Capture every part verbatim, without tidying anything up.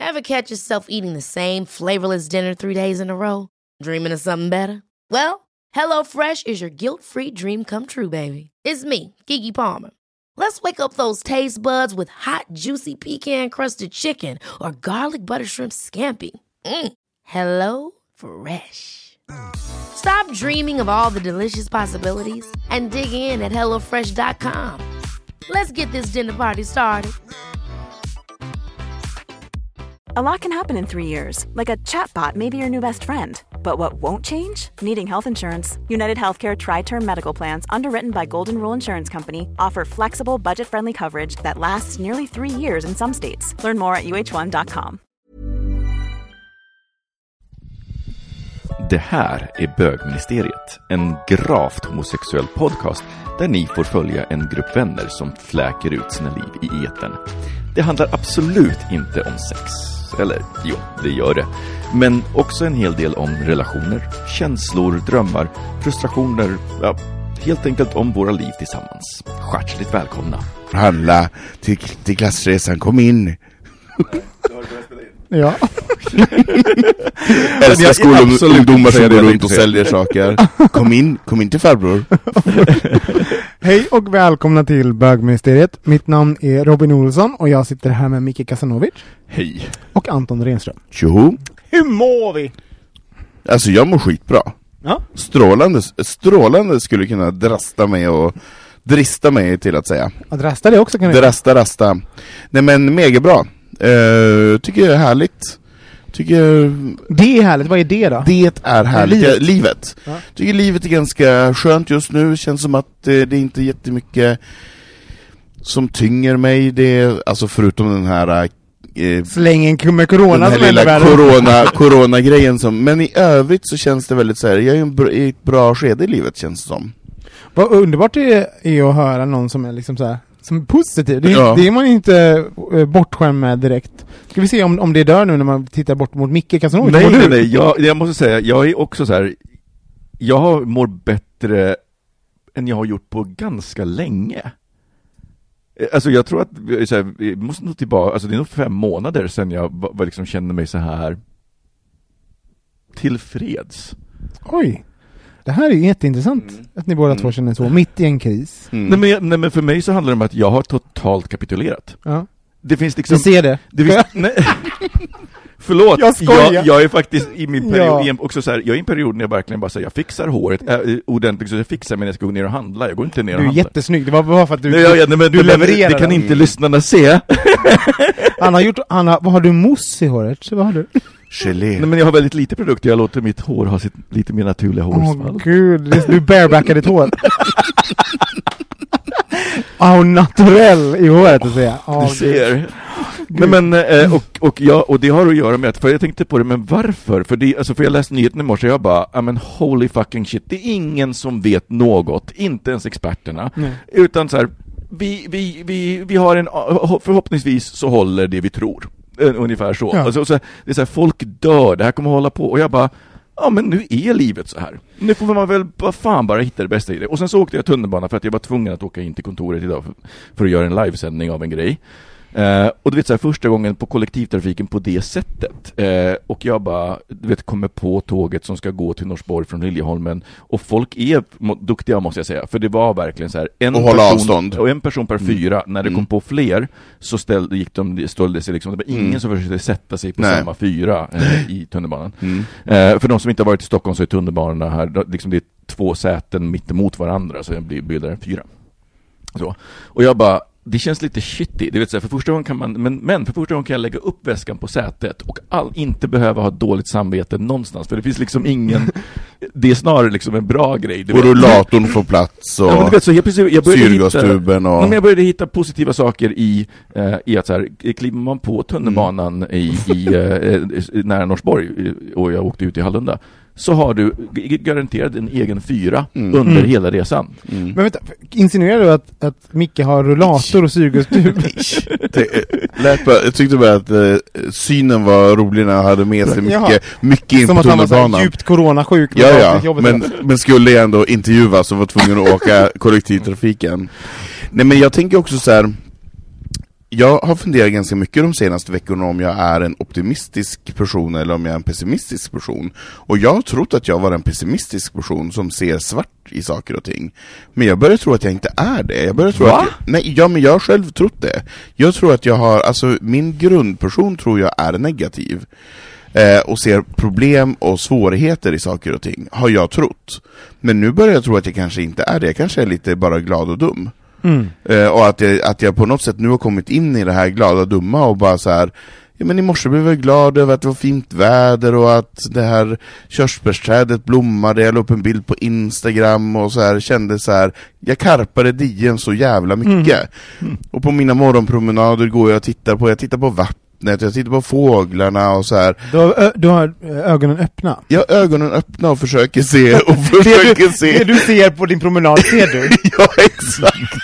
Ever catch yourself eating the same flavorless dinner three days in a row? Dreaming of something better? Well, HelloFresh is your guilt-free dream come true, baby. It's me, Keke Palmer. Let's wake up those taste buds with hot, juicy pecan-crusted chicken or garlic butter shrimp scampi. Mm. Hello Fresh. Stop dreaming of all the delicious possibilities and dig in at hello fresh dot com. Let's get this dinner party started. A lot can happen in three years, like a chatbot may be your new best friend. But what won't change? Needing health insurance. United Healthcare Tri-Term Medical Plans, underwritten by Golden Rule Insurance Company, offer flexible, budget-friendly coverage that lasts nearly three years in some states. Learn more at u h one dot com. Det här är Bögministeriet, en gravt homosexuell podcast där ni får följa en grupp vänner som fläker ut sina liv i etern. Det handlar absolut inte om sex. Eller, jo, det gör det. Men också en hel del om relationer, känslor, drömmar, frustrationer. Ja, helt enkelt om våra liv tillsammans. Hjärtligt välkomna. Handla till, till klassresan, kom in. Ja. Älskar skolungdomar som går runt och säljer saker. Kom in, kom in till farbror. Hej och välkomna till Bögministeriet. Mitt namn är Robin Olsson och jag sitter här med Micke Kasanovic. Hej. Och Anton Renström. Tjoho. Hur mår vi? Alltså jag mår skitbra. Ja. Strålande, strålande skulle kunna drasta mig och drista mig till att säga. Att rasta det också kan du. Drasta, rasta. Nej men mega bra. Uh, tycker jag är härligt. Tycker det är härligt. Vad är det då? Det är härligt. Livet. livet. Ja. Tycker livet är ganska skönt just nu. Känns som att uh, det är inte jättemycket som tynger mig. Det är, alltså förutom den här uh, slängen med corona, den här lilla corona, corona-grejen som, men i övrigt så känns det väldigt så här, jag är en bra, i ett bra skede i livet känns det som. Vad underbart det är att höra någon som är liksom så här, som är positiv. Det, ja. det är man inte uh, bortskämd med direkt. Ska vi se om, om det dör nu när man tittar bort mot Micke Kasanovic? Nej, nej, nej. Jag, jag måste säga, jag är också så här, jag mår bättre än jag har gjort på ganska länge. Alltså jag tror att så här, jag måste nog tillbaka, alltså det är nog fem månader sedan jag var, liksom kände mig så här tillfreds. Oj. Det här är ju jätteintressant mm. att ni båda mm. två känner så, mitt i en kris. Mm. Nej, men, nej men för mig så handlar det om att jag har totalt kapitulerat. Ja. Det finns liksom... Du ser det. det finns, nej. Förlåt, jag, jag, jag är faktiskt i min period, ja. också så här, jag är i en period när jag verkligen bara säger jag fixar håret äh, ordentligt, så jag fixar mig när jag ska gå ner och handla. Jag går inte ner och handlar. Du är jättesnygg, det var bara för att du, nej, ja, ja, nej, men, du men, levererar. Det kan inte lyssnarna se. Han har gjort, han har, vad har du, mousse i håret? Så vad har du? Gelé. Nej, men jag har väldigt lite produkter, jag låter mitt hår ha sitt lite mer naturliga hårsvall. Åh gud, du barebackar ditt hår. Åh, oh, naturell i håret att säga. Oh, du ser. Nej, men, eh, och, och, jag, och det har att göra med att, för jag tänkte på det, men varför? För, det, alltså, för jag läste nyheten i morse och jag bara, I mean, holy fucking shit, det är ingen som vet något, inte ens experterna, mm. utan så här, vi, vi, vi, vi har en, förhoppningsvis så håller det vi tror, ungefär så. Ja. Alltså, så det är så här, folk dör, det här kommer att hålla på, och jag bara, ja men nu är livet så här. Nu får man väl bara fan bara hitta det bästa i det. Och sen så åkte jag tunnelbana för att jag var tvungen att åka in till kontoret idag för, för att göra en livesändning av en grej. Uh, och du vet så här, första gången på kollektivtrafiken på det sättet. Uh, och jag bara, du vet, kommer på tåget som ska gå till Norsborg från Liljeholmen. Och folk är må- duktiga måste jag säga. För det var verkligen så här, en, och person, och en person per fyra. Mm. När det kom mm. på fler så ställde, gick de, ställde sig liksom, det var ingen mm. som försökte sätta sig på Nej. samma fyra uh, i tunnelbanan. Mm. Uh, för de som inte har varit i Stockholm så är tunnelbanorna här, liksom det är två säten mitt emot varandra, så det bildar en fyra. Så. Och jag bara, det känns lite shitty, det vet jag, för första gången kan man, men, men för första gången kan jag lägga upp väskan på sätet och all, inte behöva ha dåligt samvete någonstans, för det finns liksom ingen, det är snarare liksom en bra grej. Och rullatorn får plats och ja, vet, så jag, precis, jag syrgastuben och... Men jag började hitta positiva saker i, eh, i att så här, kliver man på tunnelbanan mm. i, i eh, nära Norsborg och jag åkte ut i Hallunda, så har du garanterat en egen fyra mm. under mm. hela resan. Mm. Men vänta, insinuerar du att, att Micke har rullator och syrgastub? Jag tyckte bara att uh, synen var rolig när jag hade med sig mycket, mycket in som på tunnelbanan. Som att han var djupt coronasjuk. Ja, ja. Men, men skulle jag ändå intervjua så var tvungen att åka kollektivtrafiken. Nej, men jag tänker också så här... jag har funderat ganska mycket de senaste veckorna om jag är en optimistisk person eller om jag är en pessimistisk person. Och jag har trott att jag var en pessimistisk person som ser svart i saker och ting. Men jag börjar tro att jag inte är det. Jag börjar tro Va? att jag, nej, ja, men jag har själv trott det. Jag tror att jag har, alltså min grundperson tror jag är negativ. Eh, och ser problem och svårigheter i saker och ting, har jag trott. Men nu börjar jag tro att jag kanske inte är det. Jag kanske är lite bara glad och dum. Mm. Eh, och att jag, att jag på något sätt nu har kommit in i det här glada och dumma och bara så här. Ja, men i morse blev jag glad över att det var fint väder och att det här körsbärsträdet blommade. Jag la upp en bild på Instagram och så här kände så här. Jag karpade dien så jävla mycket. Mm. Mm. Och på mina morgonpromenader går jag och tittar på, jag tittar på vatten. Jag tittar på fåglarna och så här. Du har, ö- du har ögonen öppna. Jag har ögonen öppna och försöker se och försöker det du, se. Det du ser på din promenad ser du. Ja, exakt.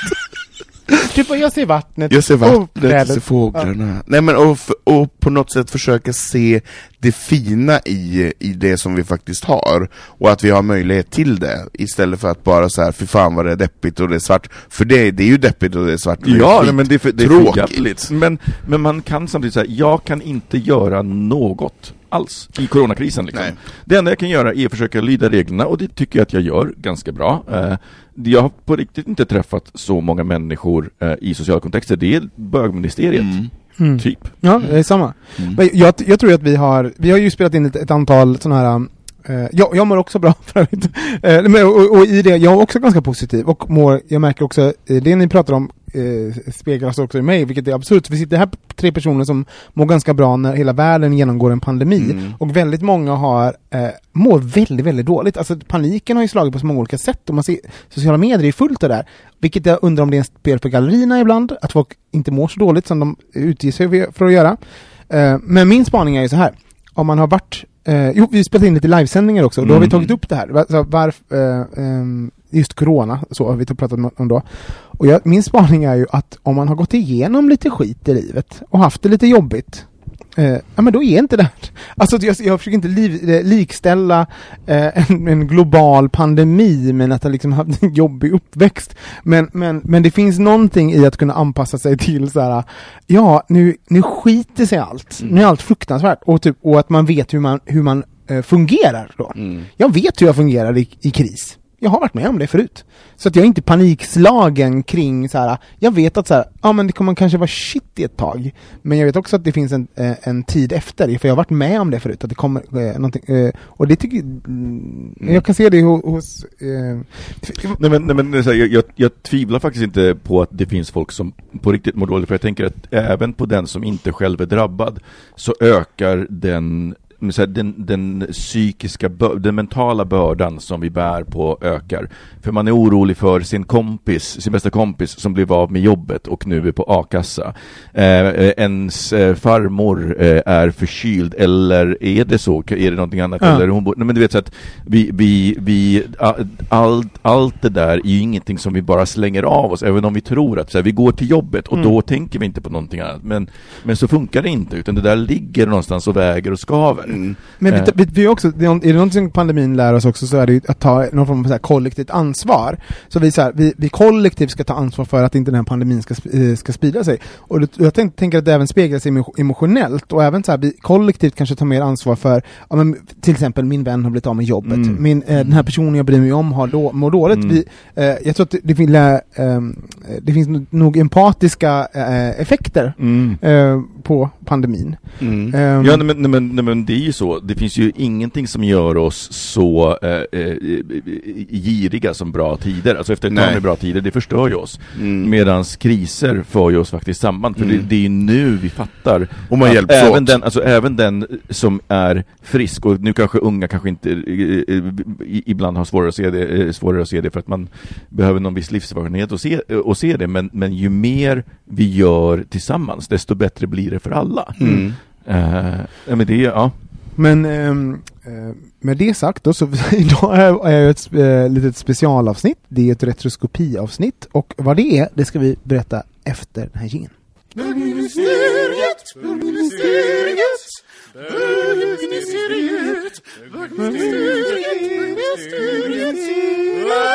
Typ, jag ser vattnet. Jag ser vattnet, jag ser ser fåglarna. Ja. Nej, men och, och på något sätt försöka se det fina i, i det som vi faktiskt har. Och att vi har möjlighet till det. Istället för att bara så här, för fan vad det är deppigt och det är svart. För det, det är ju deppigt och det är svart. Och Ja, det är men det är för, det är tråkigt. för jävligt. Men, men man kan samtidigt säga, jag kan inte göra något alls i coronakrisen liksom. Nej. Det enda jag kan göra är att försöka lyda reglerna, och det tycker jag att jag gör ganska bra. Eh, jag har på riktigt inte träffat så många människor eh, i sociala kontexter. Det är bögministeriet. Mm. Mm. Typ. Ja, det är samma. Mm. Men jag, jag tror att vi har vi har ju spelat in ett, ett antal sådana här eh, jag, jag mår också bra för övrigt. Eh, men, och, och i det, jag är också ganska positiv och mår, jag märker också, det ni pratar om eh, speglas också i mig, vilket är absurt. Vi sitter här tre personer som mår ganska bra när hela världen genomgår en pandemi, mm. och väldigt många har eh, mår väldigt, väldigt dåligt. Alltså paniken har ju slagit på så många olika sätt, och man ser sociala medier är fullt av det där, vilket jag undrar om det är en spel på gallerierna ibland, att folk inte mår så dåligt som de utger sig för att göra. Eh, men min spaning är ju så här, om man har varit Eh, jo, vi spelat in lite livesändningar också, och då mm. har vi tagit upp det här. Alltså, varf, eh, eh, just corona, så har vi pratat om då. Och jag, min spaning är ju att om man har gått igenom lite skit i livet och haft det lite jobbigt, eh, ja, men då är inte det. Alltså jag, jag försöker inte liv, eh, likställa eh, en, en global pandemi med att ha liksom haft en jobbig uppväxt. Men, men, men det finns någonting i att kunna anpassa sig till så här, ja, nu, nu skiter sig allt. Mm. Nu är allt fruktansvärt. Och, typ, och att man vet hur man, hur man eh, fungerar då. Mm. Jag vet hur jag fungerar i, i kris. Jag har varit med om det förut. Så att jag är inte panikslagen kring så här. Jag vet att så här, ja, men det kommer kanske vara shit i ett tag. Men jag vet också att det finns en, en tid efter. För jag har varit med om det förut. Att det kommer eh, någonting. Eh, och det tycker mm. jag kan se det hos... hos eh, nej, men, nej, men jag, jag, jag tvivlar faktiskt inte på att det finns folk som på riktigt mår dåligt. För jag tänker att även på den som inte själv är drabbad så ökar den... Den, den psykiska, den mentala bördan som vi bär på ökar. För man är orolig för sin kompis, sin bästa kompis som blev av med jobbet och nu är på a-kassa. Eh, ens eh, farmor eh, är förkyld, eller är det så? Är det någonting annat? Ja. Eller hon bo- Nej, men du vet så att vi, vi, vi, allt, allt det där är ju ingenting som vi bara slänger av oss, även om vi tror att så här, vi går till jobbet och mm. då tänker vi inte på någonting annat. Men, men så funkar det inte, utan det där ligger någonstans och väger och skaver. Mm. Men vi, vi, vi också, är det någonting pandemin lär oss också, så är det ju att ta någon form av så här kollektivt ansvar. Så vi, så här, vi, vi kollektivt ska ta ansvar för att inte den här pandemin ska, ska sprida sig. Och jag tänk, tänker att det även speglar sig emotionellt, och även så här, vi kollektivt kanske tar mer ansvar för, ja, men, till exempel min vän har blivit av med jobbet. Mm. Min, eh, den här personen jag bryr mig om har då, mår dåligt. Mm. Vi, eh, jag tror att det, det, finns, eh, det finns nog empatiska eh, effekter mm. eh, på pandemin. Mm. Um, ja, men, men, men, men det är ju så. Det finns ju ingenting som gör oss så eh, eh, giriga som bra tider. Alltså efter ett tag med bra tider, det förstör ju oss. Mm. Medans kriser för ju oss faktiskt samman. För mm. det, det är nu vi fattar. Och man hjälps även den, alltså även den som är frisk, och nu kanske unga kanske inte eh, eh, ibland har svårare att se det, eh, svårare att se det för att man behöver någon viss livserfarenhet och se, och se det. Men, men ju mer vi gör tillsammans, desto bättre blir det för alla. Mm. Uh, men det, ja. Men um, uh, med det sagt då, så idag är, är ett uh, litet specialavsnitt. Det är ett retroskopiavsnitt, och vad det är, det ska vi berätta efter den här jingeln. Bögministeriet, bögministeriet, bögministeriet, bögministeriet,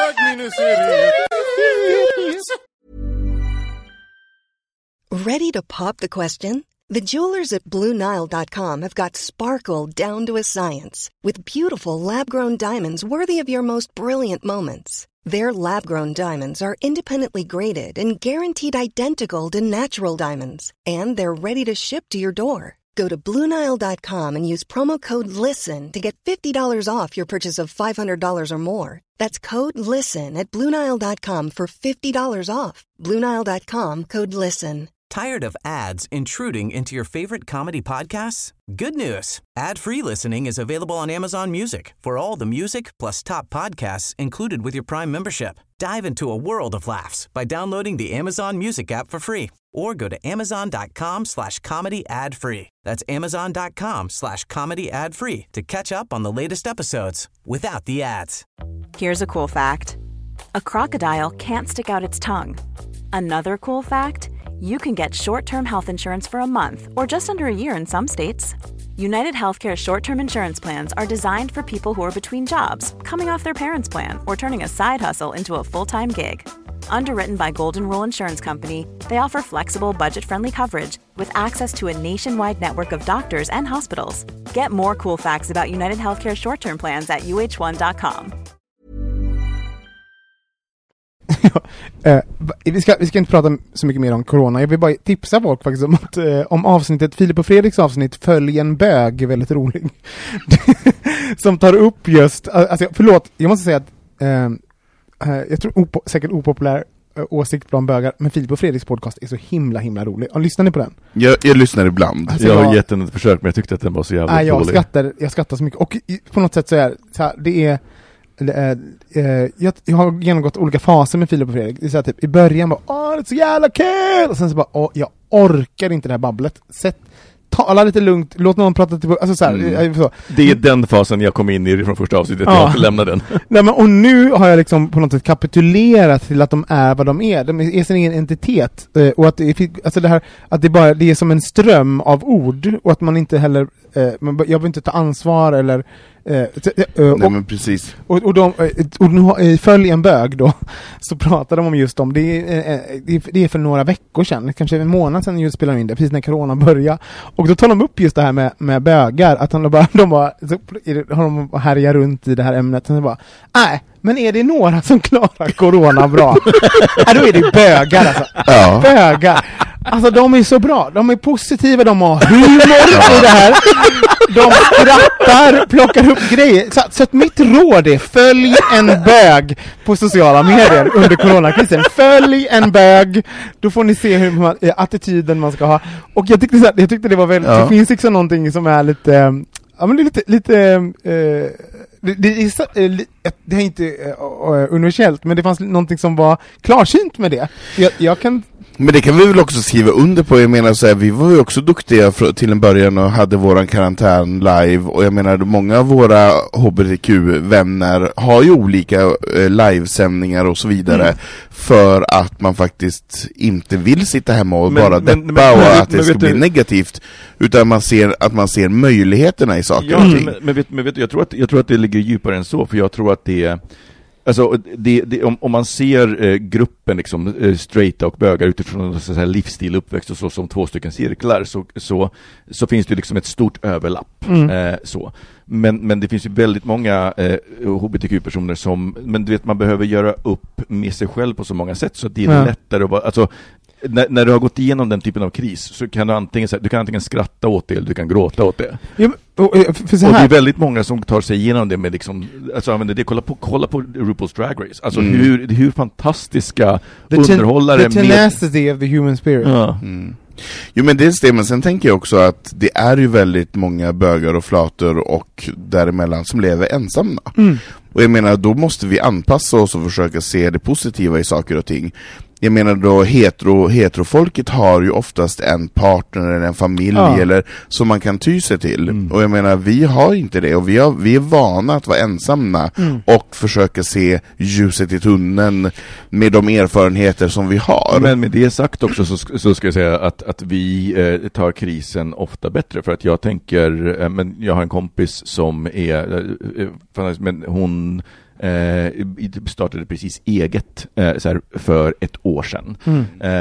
bögministeriet. Ready to pop the question? The jewelers at Blue Nile dot com have got sparkle down to a science with beautiful lab-grown diamonds worthy of your most brilliant moments. Their lab-grown diamonds are independently graded and guaranteed identical to natural diamonds, and they're ready to ship to your door. Go to Blue Nile dot com and use promo code LISTEN to get fifty dollars off your purchase of five hundred dollars or more. That's code LISTEN at Blue Nile dot com for fifty dollars off. Blue Nile dot com, code LISTEN. Tired of ads intruding into your favorite comedy podcasts? Good news. Ad-free listening is available on Amazon Music for all the music plus top podcasts included with your Prime membership. Dive into a world of laughs by downloading the Amazon Music app for free or go to amazon.com slash comedy ad free. That's amazon.com slash comedy ad free to catch up on the latest episodes without the ads. Here's a cool fact. A crocodile can't stick out its tongue. Another cool fact, you can get short-term health insurance for a month or just under a year in some states. United Healthcare short-term insurance plans are designed for people who are between jobs, coming off their parents' plan, or turning a side hustle into a full-time gig. Underwritten by Golden Rule Insurance Company, they offer flexible, budget-friendly coverage with access to a nationwide network of doctors and hospitals. Get more cool facts about United Healthcare short-term plans at u h one dot com. uh, vi, ska, vi ska inte prata så mycket mer om corona. Jag vill bara tipsa folk faktiskt om, att, uh, om avsnittet, Filip och Fredriks avsnitt Följ en bög, är väldigt rolig. Som tar upp just, alltså, förlåt, jag måste säga att uh, uh, jag tror opo- säkert opopulär uh, åsikt bland bögar, men Filip och Fredriks podcast är så himla himla rolig. Och lyssnar ni på den? Jag, jag lyssnar ibland. Alltså, jag har gett den ett försök, men jag tyckte att den var så jävla uh, jag rolig. Skrattar, jag skrattar så mycket. Och i, på något sätt så är så här, det är Äh, äh, jag, jag har genomgått olika faser med Filip och Fredrik. Det är så här, typ, i början bara, åh det är så jävla kul! Och sen så bara, åh jag orkar inte det här babblet. Sätt, tala lite lugnt, låt någon prata till, alltså så här, mm. så. Det är den fasen jag kom in i från första avsnittet, ja. Jag har lämnat den. Nej, men, och nu har jag liksom på något sätt kapitulerat till att de är vad de är. De är sin egen entitet. äh, och att det, alltså det här, att det bara, det är som en ström av ord, och att man inte heller äh, man, jag vill inte ta ansvar eller Uh, uh, Nej, men precis. Och, och, de, och nu, i Följ en bög då, så pratar de om just om det är, det är för några veckor sedan, kanske en månad sedan just spelade de in det, precis när corona började. Och då tar de upp just det här med, med bögar, att de bara, de bara så har de härjar runt i det här ämnet, och så bara, nej, men är det några som klarar corona bra? Ja, då är det bögar alltså. Ja. Bögar. Alltså de är så bra, de är positiva, de har humor i det här. De skrattar, plockar upp grejer. Så, så att mitt råd är, följ en bög på sociala medier under coronakrisen. Följ en bög, då får ni se hur man, attityden man ska ha. Och jag tyckte, så här, jag tyckte det var väldigt, ja. Det finns liksom någonting som är lite, ja men det är lite, lite eh, det, det, är, det är inte uh, universellt, men det fanns någonting som var klarsynt med det. Jag, jag kan... Men det kan vi väl också skriva under på. Jag menar så här, vi var ju också duktiga för, till en början och hade våran karantän live, och jag menar många av våra H B T Q-vänner har ju olika eh, livesändningar och så vidare, mm. för att man faktiskt inte vill sitta hemma och men, bara deppa men, men, och men, att det ska bli du... negativt, utan man ser att man ser möjligheterna i saker ja, och ting. Men, men, vet, men vet du, jag tror att jag tror att det ligger djupare än så, för jag tror att det är alltså, det, det, om, om man ser eh, gruppen liksom, eh, straighta och bögar utifrån en så här livsstil, uppväxt och så, som två stycken cirklar, så, så, så finns det liksom ett stort överlapp. Mm. Eh, så. Men, men det finns ju väldigt många eh, H B T Q-personer som, men du vet, man behöver göra upp med sig själv på så många sätt, så att det är mm. lättare att vara, alltså, när, när du har gått igenom den typen av kris, så kan du antingen, du kan antingen skratta åt det eller du kan gråta åt det. Ja, men, och, för så här. Och det är väldigt många som tar sig igenom det med liksom, alltså använder det, kolla på, kolla på RuPaul's Drag Race, alltså mm. hur, hur fantastiska the underhållare ten, the tenacity med... of the human spirit. Ja. Mm. Jo, men det är det, men sen tänker jag också att det är ju väldigt många bögar och flator och däremellan som lever ensamma. Mm. Och jag menar, då måste vi anpassa oss och försöka se det positiva i saker och ting. Jag menar då, hetero, heterofolket har ju oftast en partner eller en familj, ja. Eller som man kan ty sig till. Mm. Och jag menar, vi har inte det, och vi, har, vi är vana att vara ensamma mm. och försöka se ljuset i tunneln med de erfarenheter som vi har. Men med det sagt också så, så ska jag säga att, att vi eh, tar krisen ofta bättre, för att jag tänker, eh, men jag har en kompis som är, eh, men hon Eh, startade precis eget eh, så här, för ett år sedan. Mm. Eh, och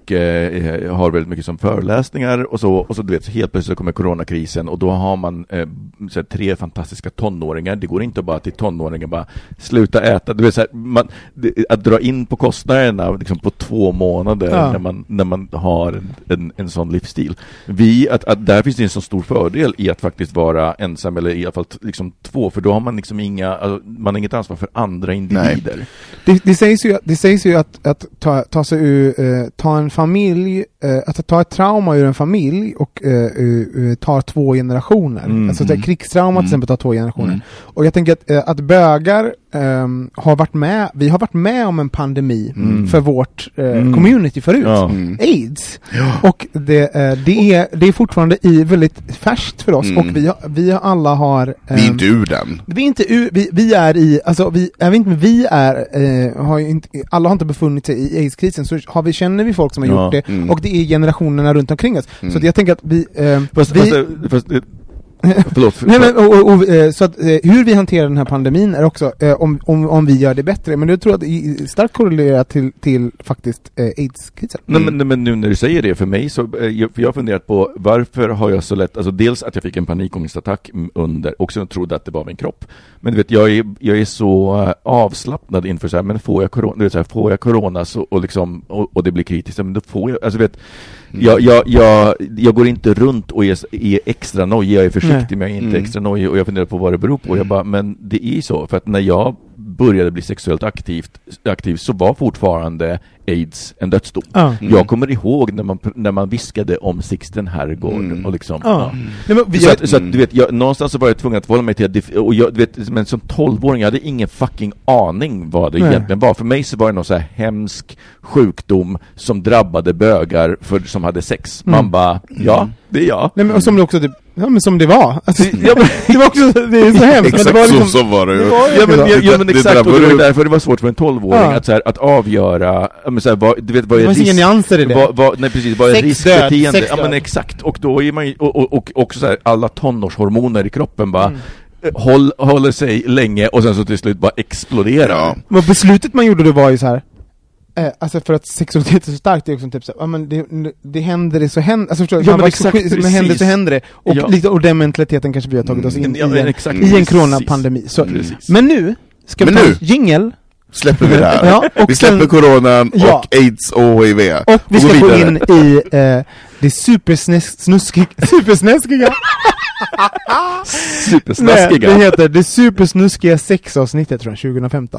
och eh, har väldigt mycket som föreläsningar och så, och så du vet, helt plötsligt så kommer coronakrisen och då har man eh, så här, tre fantastiska tonåringar. Det går inte bara till tonåringar bara sluta äta. Du vet, så här, man, det, att dra in på kostnaderna liksom, på två månader ja. när, man, när man har en, en, en sån livsstil. Vi, att, att där finns det en så stor fördel i att faktiskt vara ensam eller i alla fall liksom två, för då har man liksom inga, alltså, man har inget ansvar för andra individer. Det, det sägs ju, det sägs ju att, att ta, ta sig ur, eh, ta en familj, eh, att ta ett trauma ur en familj och eh, uh, tar två generationer. Mm. Alltså det krigstrauma mm. till exempel tar två generationer. Mm. Och jag tänker att, eh, att bögar eh, har varit med, vi har varit med om en pandemi mm. för vårt eh, mm. community förut. Ja. Mm. AIDS. Ja. Och det, eh, det, är, det är fortfarande i väldigt färskt för oss mm. och vi, har, vi alla har... Eh, vi är inte ur den. Vi är inte ur, vi, vi är i, alltså vi, jag vet inte, vi är, eh, har inte, alla har inte befunnit sig i AIDS-krisen, så har vi, känner vi folk som har ja. gjort det mm. och det är generationerna runt omkring oss. Mm. Så att jag tänker att vi... Eh, fast, vi fast, fast, Förlåt, för, Nej, men, och, och, och, så att, eh, hur vi hanterar den här pandemin är också eh, om, om, om vi gör det bättre, men jag tror att det är starkt korrelerat till, till faktiskt eh, AIDS-krisen. Mm. Nej, men, men nu när du säger det för mig så eh, jag, för jag har funderat på varför har jag så lätt, alltså dels att jag fick en panikångestattack under och sen trodde att det var min kropp. Men du vet, jag är, jag är så avslappnad inför så här, men får jag corona, du vet, så här, får jag corona så, och, liksom, och, och det blir kritiskt, men då får jag, alltså vet Jag, jag, jag, jag går inte runt och är, är extra nojig, jag är försiktig men jag är inte mm. extra nojig och jag funderar på vad det beror på. Mm. Jag bara, men det är så, för att när jag började bli sexuellt aktivt, aktiv så var fortfarande AIDS en dödsdom. Mm. Jag kommer ihåg när man, när man viskade om Sixten Herrgård och liksom, ja. Ja. Mm. Så, att, så att du vet, jag, någonstans så var jag tvungen att förhålla mig till att, och jag, du vet, men som tolvåring jag hade ingen fucking aning vad det Nej. egentligen var. För mig så var det någon så här hemsk sjukdom som drabbade bögar för, som hade sex. Mm. Man bara, ja, det är jag. Nej, men, och som det också typ Ja, men som det var. Alltså, ja, men, det var också, det är så hemskt. Exakt men det var liksom, så, så var det ju. Ja, men, ja, ja, men exakt, och det var därför det var svårt för en tolvåring ja. att, så här, att avgöra, men, så här, vad, du vet, vad är risk... Det var inga nyanser i det. Vad, vad, nej, precis, vad är riskbeteende? Ja, men exakt. Och då är man ju, och, och, och också så här, alla tonårshormoner i kroppen bara... Mm. Håll, håller sig länge och sen så till slut bara exploderar. Ja. Men beslutet man gjorde då var ju så här. Eh, alltså för att sexualitet är så starkt, det är också typ så ja men det, det händer det så händer alltså förstår, ja, men exakt, så, men händer så händer det och ja. lite och den mentaliteten kanske vi har tagit oss in mm, i, en, exakt, i en coronapandemi. Så mm. men nu ska men vi ta nu jingle. Släpper vi det här. Ja, och vi släpper sen, coronan ja. och AIDS och H I V. Och vi ska gå in i eh, det supersnuskiga supersnuskiga supersnuskiga. Nej, det heter det supersnuskiga sexavsnittet från tjugo femton.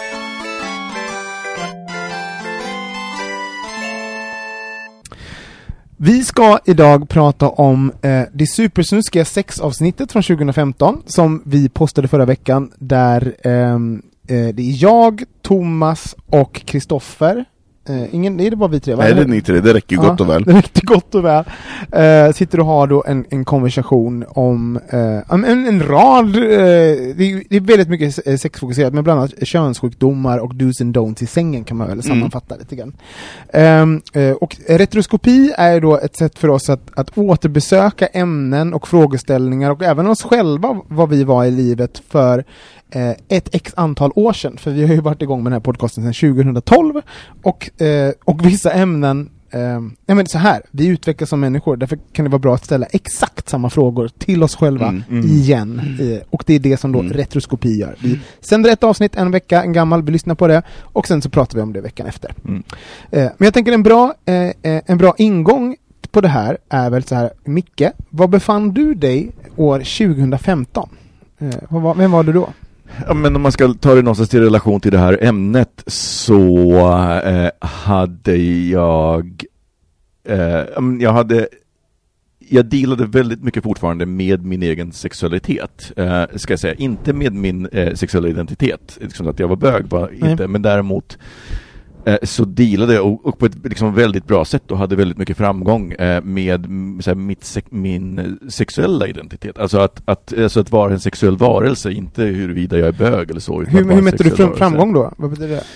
Vi ska idag prata om eh, det supersnuskiga sexavsnittet från tjugo femton som vi postade förra veckan där eh, eh, det är jag, Thomas och Kristoffer. Eh, ingen, det är det bara vi tre, va? Nej, det är ni tre, det räcker ju ja, gott och väl. Det räcker gott och väl. Eh, sitter och har då en, en konversation om eh, en, en rad, eh, det, är, det är väldigt mycket sexfokuserat, men bland annat könssjukdomar och do's and don'ts i sängen kan man väl sammanfatta mm. lite grann. Eh, eh, och retroskopi är då ett sätt för oss att, att återbesöka ämnen och frågeställningar och även oss själva, vad vi var i livet för Eh, ett x antal år sedan, för vi har ju varit igång med den här podcasten sedan tjugo tolv och, eh, och vissa ämnen eh, jag menar så här, vi utvecklas som människor, därför kan det vara bra att ställa exakt samma frågor till oss själva mm, mm. igen mm. Eh, och det är det som då mm. retroskopi gör. Vi sänder ett avsnitt en vecka, en gammal, vi lyssnar på det och sen så pratar vi om det veckan efter. Mm. Eh, men jag tänker en bra, eh, en bra ingång på det här är väl så här, Micke, var befann du dig år tjugo femton? Eh, vad, vem var du då? Ja, men om man ska ta det någonstans i relation till det här ämnet så eh, hade jag eh, jag hade jag dealade väldigt mycket fortfarande med min egen sexualitet, eh, ska jag säga, inte med min eh, sexuella identitet, liksom att jag var bög var inte, mm. men däremot så dealade jag och, och på ett liksom väldigt bra sätt och hade väldigt mycket framgång eh, med så här, mitt se- min sexuella identitet. Alltså att, att, alltså att vara en sexuell varelse, inte huruvida jag är bög eller så. Hur, hur mätte du fram- framgång då? Vad betyder det?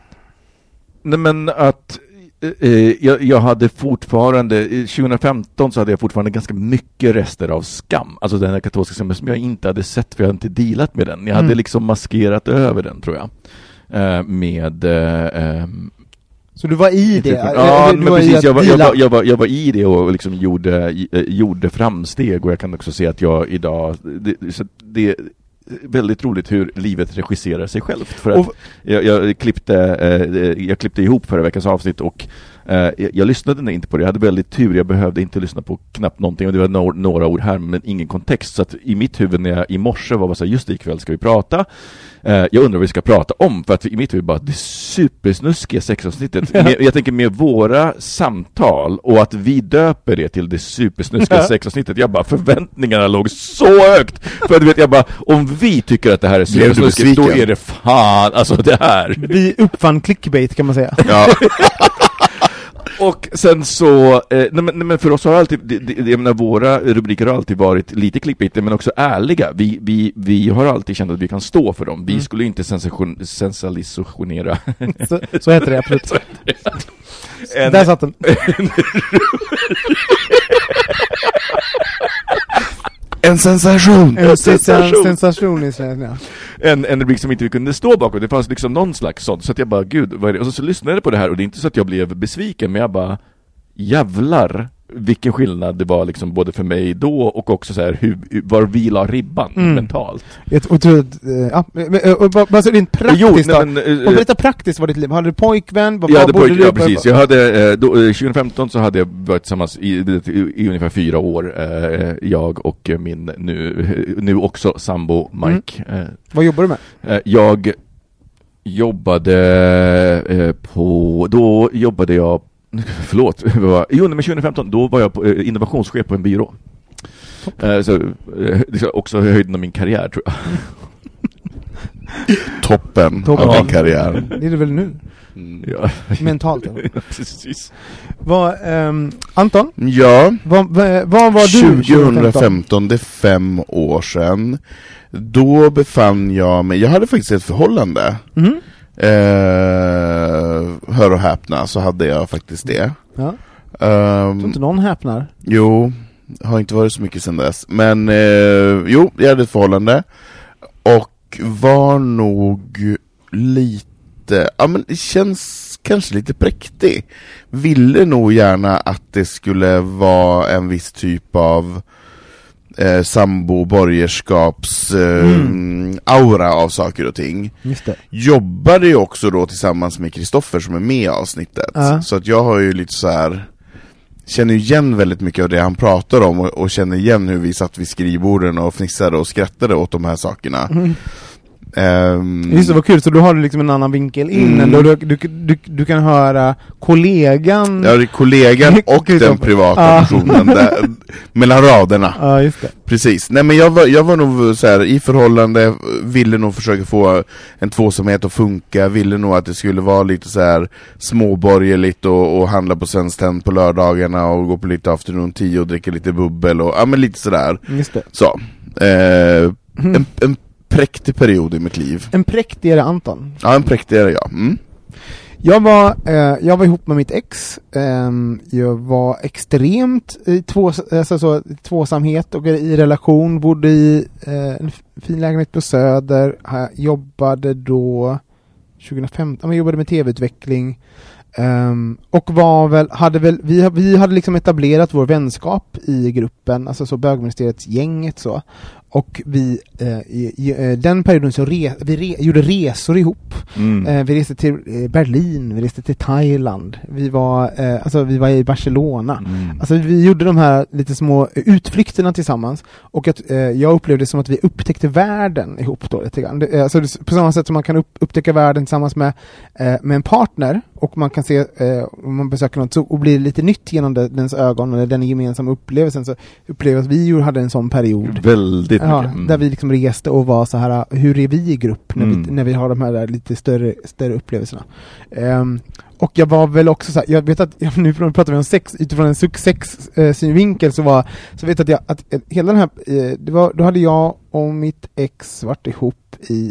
Nej, men att eh, jag, jag hade fortfarande, tjugo femton så hade jag fortfarande ganska mycket rester av skam. Alltså den här katolska skammen som jag inte hade sett, för jag hade inte dealat med den. Jag hade mm. liksom maskerat över den, tror jag. Uh, med uh, um, Så du var i det? Ja, du men var precis, i jag var, jag, var, jag, var, jag var i det och liksom gjorde, gjorde framsteg, och jag kan också se att jag idag, det, så det är väldigt roligt hur livet regisserar sig självt, för att och, jag, jag, klippte, eh, jag klippte ihop förra veckans avsnitt, och eh, jag, jag lyssnade inte på det, jag hade väldigt tur, jag behövde inte lyssna på knappt någonting, och det var no- några ord här men ingen kontext, så att i mitt huvud när jag i morse var bara så här, just det, ikväll ska vi prata. Uh, jag undrar vad vi ska prata om, för att i mitt huvud bara det supersnuskiga sexavsnittet. med, jag tänker med våra samtal och att vi döper det till det supersnuskiga sexavsnittet. Jag bara, förväntningarna låg så högt. För att du vet, jag bara, om vi tycker att det här är supersnuskigt, då är det fan, alltså det här. Vi uppfann clickbait, kan man säga. Ja. Och sen så, eh, nej, men, nej, men för oss har alltid, det, det, jag menar, våra rubriker har alltid varit lite klickbiter, men också ärliga. Vi, vi, vi har alltid känt att vi kan stå för dem. Vi mm. skulle inte sensation, sensalisationera. Så, så heter det, absolut. Så heter det. En, där satt den. En sensation! En sensation, sensation i Sverige, ja. En, en rubrik som inte vi kunde stå bakom. Det fanns liksom någon slags sånt. Så att jag bara, gud, vad är det? Och så, så lyssnade jag på det här, och det är inte så att jag blev besviken, men jag bara, jävlar vilken skillnad det var liksom både för mig då och också så här hur, var vi la ribban mm. mentalt. Jag, och tror att, ja, bara så rent praktiskt jo, nej, men, då. Och berätta praktiskt vad ditt liv. Hade du pojkvän? Vad, jag vad hade pojk, du ja, precis. Jag hade, då, tjugo femton så hade jag varit tillsammans i, i, i ungefär fyra år. Eh, jag och min nu, nu också sambo Mike. Mm. Eh, vad jobbar du med? Eh, jag jobbade eh, på, då jobbade jag Förlåt. Jo, men tjugo femton då var jag på, eh, innovationschef på en byrå. Eh, så eh, det är också höjden av min karriär, tror jag. Toppen, Toppen av din karriär. Det är det väl nu? Mm. Ja. Mentalt. Ja, precis. Vad, um, Anton? Ja. Vad, vad, vad var du tjugo femton, det är fem år sedan. Då befann jag mig, jag hade faktiskt ett förhållande. Mm. Eh, hör och häpna, så hade jag faktiskt det. Ja. Um, så inte någon häpnar? Jo, har inte varit så mycket sedan dess. Men eh, jo, jag hade ett förhållande. Och var nog lite, ja men det känns kanske lite präktig. Ville nog gärna att det skulle vara en viss typ av Eh, sambo, borgerskaps eh, mm. aura av saker och ting. Just det. Jobbade ju också då tillsammans med Kristoffer som är med i avsnittet. Uh. Så att jag har ju lite så här, känner ju igen väldigt mycket av det han pratar om, och, och känner igen hur vi satt vid skrivborden och fnissade och skrattade åt de här sakerna. Mm. Um, Just det, vad kul, så du har liksom en annan vinkel in mm. då du, du, du, du kan höra kollegan. Ja, det är kollegan och den privata ah. personen där, mellan raderna. Ja, ah, just det. Precis. Nej, men jag var, jag var nog så här, i förhållande, ville nog försöka få en tvåsamhet att funka, ville nog att det skulle vara lite så här småborgerligt och, och handla på Svenskt Tenn på lördagarna och gå på lite afternoon tea och dricka lite bubbel och ja, men lite sådär. Just det. Så. Eh, mm. en, en präktig period i mitt liv. En präktigare Anton. Ja, en präktigare, ja. Mm. Jag var, eh, jag var ihop med mitt ex. Eh, jag var extremt i två, alltså så, tvåsamhet och i relation. Bodde i eh, en fin lägenhet på Söder. Jag jobbade då tjugo femton, jag jobbade med tv-utveckling. Um, och var väl, hade väl, vi, vi hade liksom etablerat vår vänskap i gruppen, alltså så bögministeriets gänget så. Och vi, eh, i, i den perioden så re, vi re, gjorde resor ihop. Mm. Eh, vi reste till Berlin, vi reste till Thailand. Vi var, eh, alltså vi var i Barcelona. Mm. Alltså vi gjorde de här lite små utflykterna tillsammans. Och att, eh, jag upplevde det som att vi upptäckte världen ihop då lite grann. Det, alltså på samma sätt som man kan upp, upptäcka världen tillsammans med, eh, med en partner. Och man kan se, eh, om man besöker något så, och blir lite nytt genom det, dens ögon eller den gemensamma upplevelsen, så upplever att vi ju hade en sån period. Väldigt ja, mycket. Mm. Där vi liksom reste och var så här, hur är vi i grupp när, mm. vi, när vi har de här där lite större, större upplevelserna. Um, och jag var väl också så här, jag vet att, ja, nu pratar vi om sex, utifrån en sex-synvinkel så var, så vet att jag, att hela den här, det var, då hade jag och mitt ex varit ihop i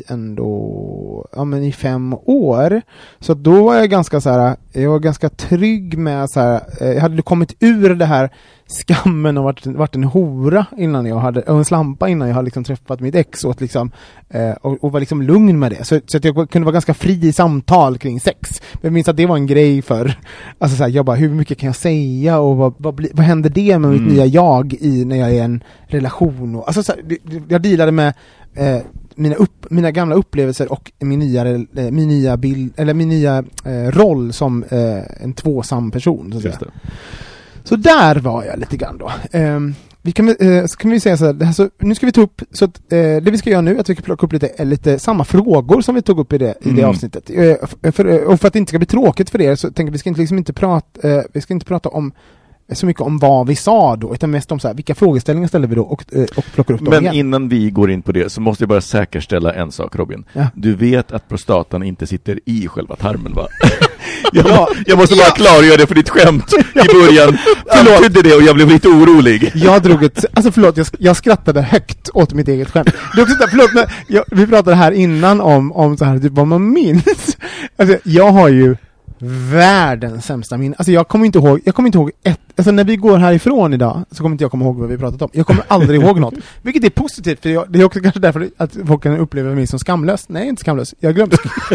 ändå, ja men i fem år. Så då var jag ganska så här, jag var ganska trygg med så här, jag hade kommit ur det här skammen och varit, varit en hora innan jag hade, och en slampa innan jag hade liksom träffat mitt ex och, liksom, eh, och, och var liksom lugn med det. Så, så att jag kunde vara ganska fri i samtal kring sex. Men jag minns att det var en grej för. Alltså så här, jag bara, hur mycket kan jag säga och vad, vad, bli, vad händer det med mitt mm. nya jag i när jag är i en relation? Och, alltså så här, jag dealade med eh, mina, upp, mina gamla upplevelser och min nya, eh, min nya, bild, eller min nya eh, roll som eh, en tvåsam person. Så, att säga. Så där var jag lite grann då. Eh, Vi kan, eh, så kan vi säga så här, alltså, nu ska vi ta upp, så att, eh, det vi ska göra nu är att vi kan plocka upp lite, lite samma frågor som vi tog upp i det, i det mm. avsnittet. Eh, för, och för att det inte ska bli tråkigt för er så tänker vi ska inte, liksom inte, prata, eh, vi ska inte prata om så mycket om vad vi sa då, utan mest om så här, vilka frågeställningar ställer vi då och, och plockar upp dem Men igen. innan vi går in på det så måste jag bara säkerställa en sak, Robin. Ja. Du vet att prostatan inte sitter i själva tarmen, va? jag, ja. jag måste bara ja. klargöra det för ditt skämt i början. Förlåt det och jag blev lite orolig. Jag drog ett, alltså förlåt, jag, jag skrattade högt åt mitt eget skämt. Det är också där, förlåt, men jag, vi pratade här innan om, om så här, typ, vad man minns. Alltså, jag har ju världens sämsta minne. Alltså jag kommer inte ihåg, jag kommer inte ihåg ett, alltså när vi går härifrån idag så kommer inte jag komma ihåg vad vi pratat om. Jag kommer aldrig ihåg något. Vilket är positivt för jag, det är också kanske därför att folk kan uppleva mig som skamlös. Nej, inte skamlös. Jag har glömt.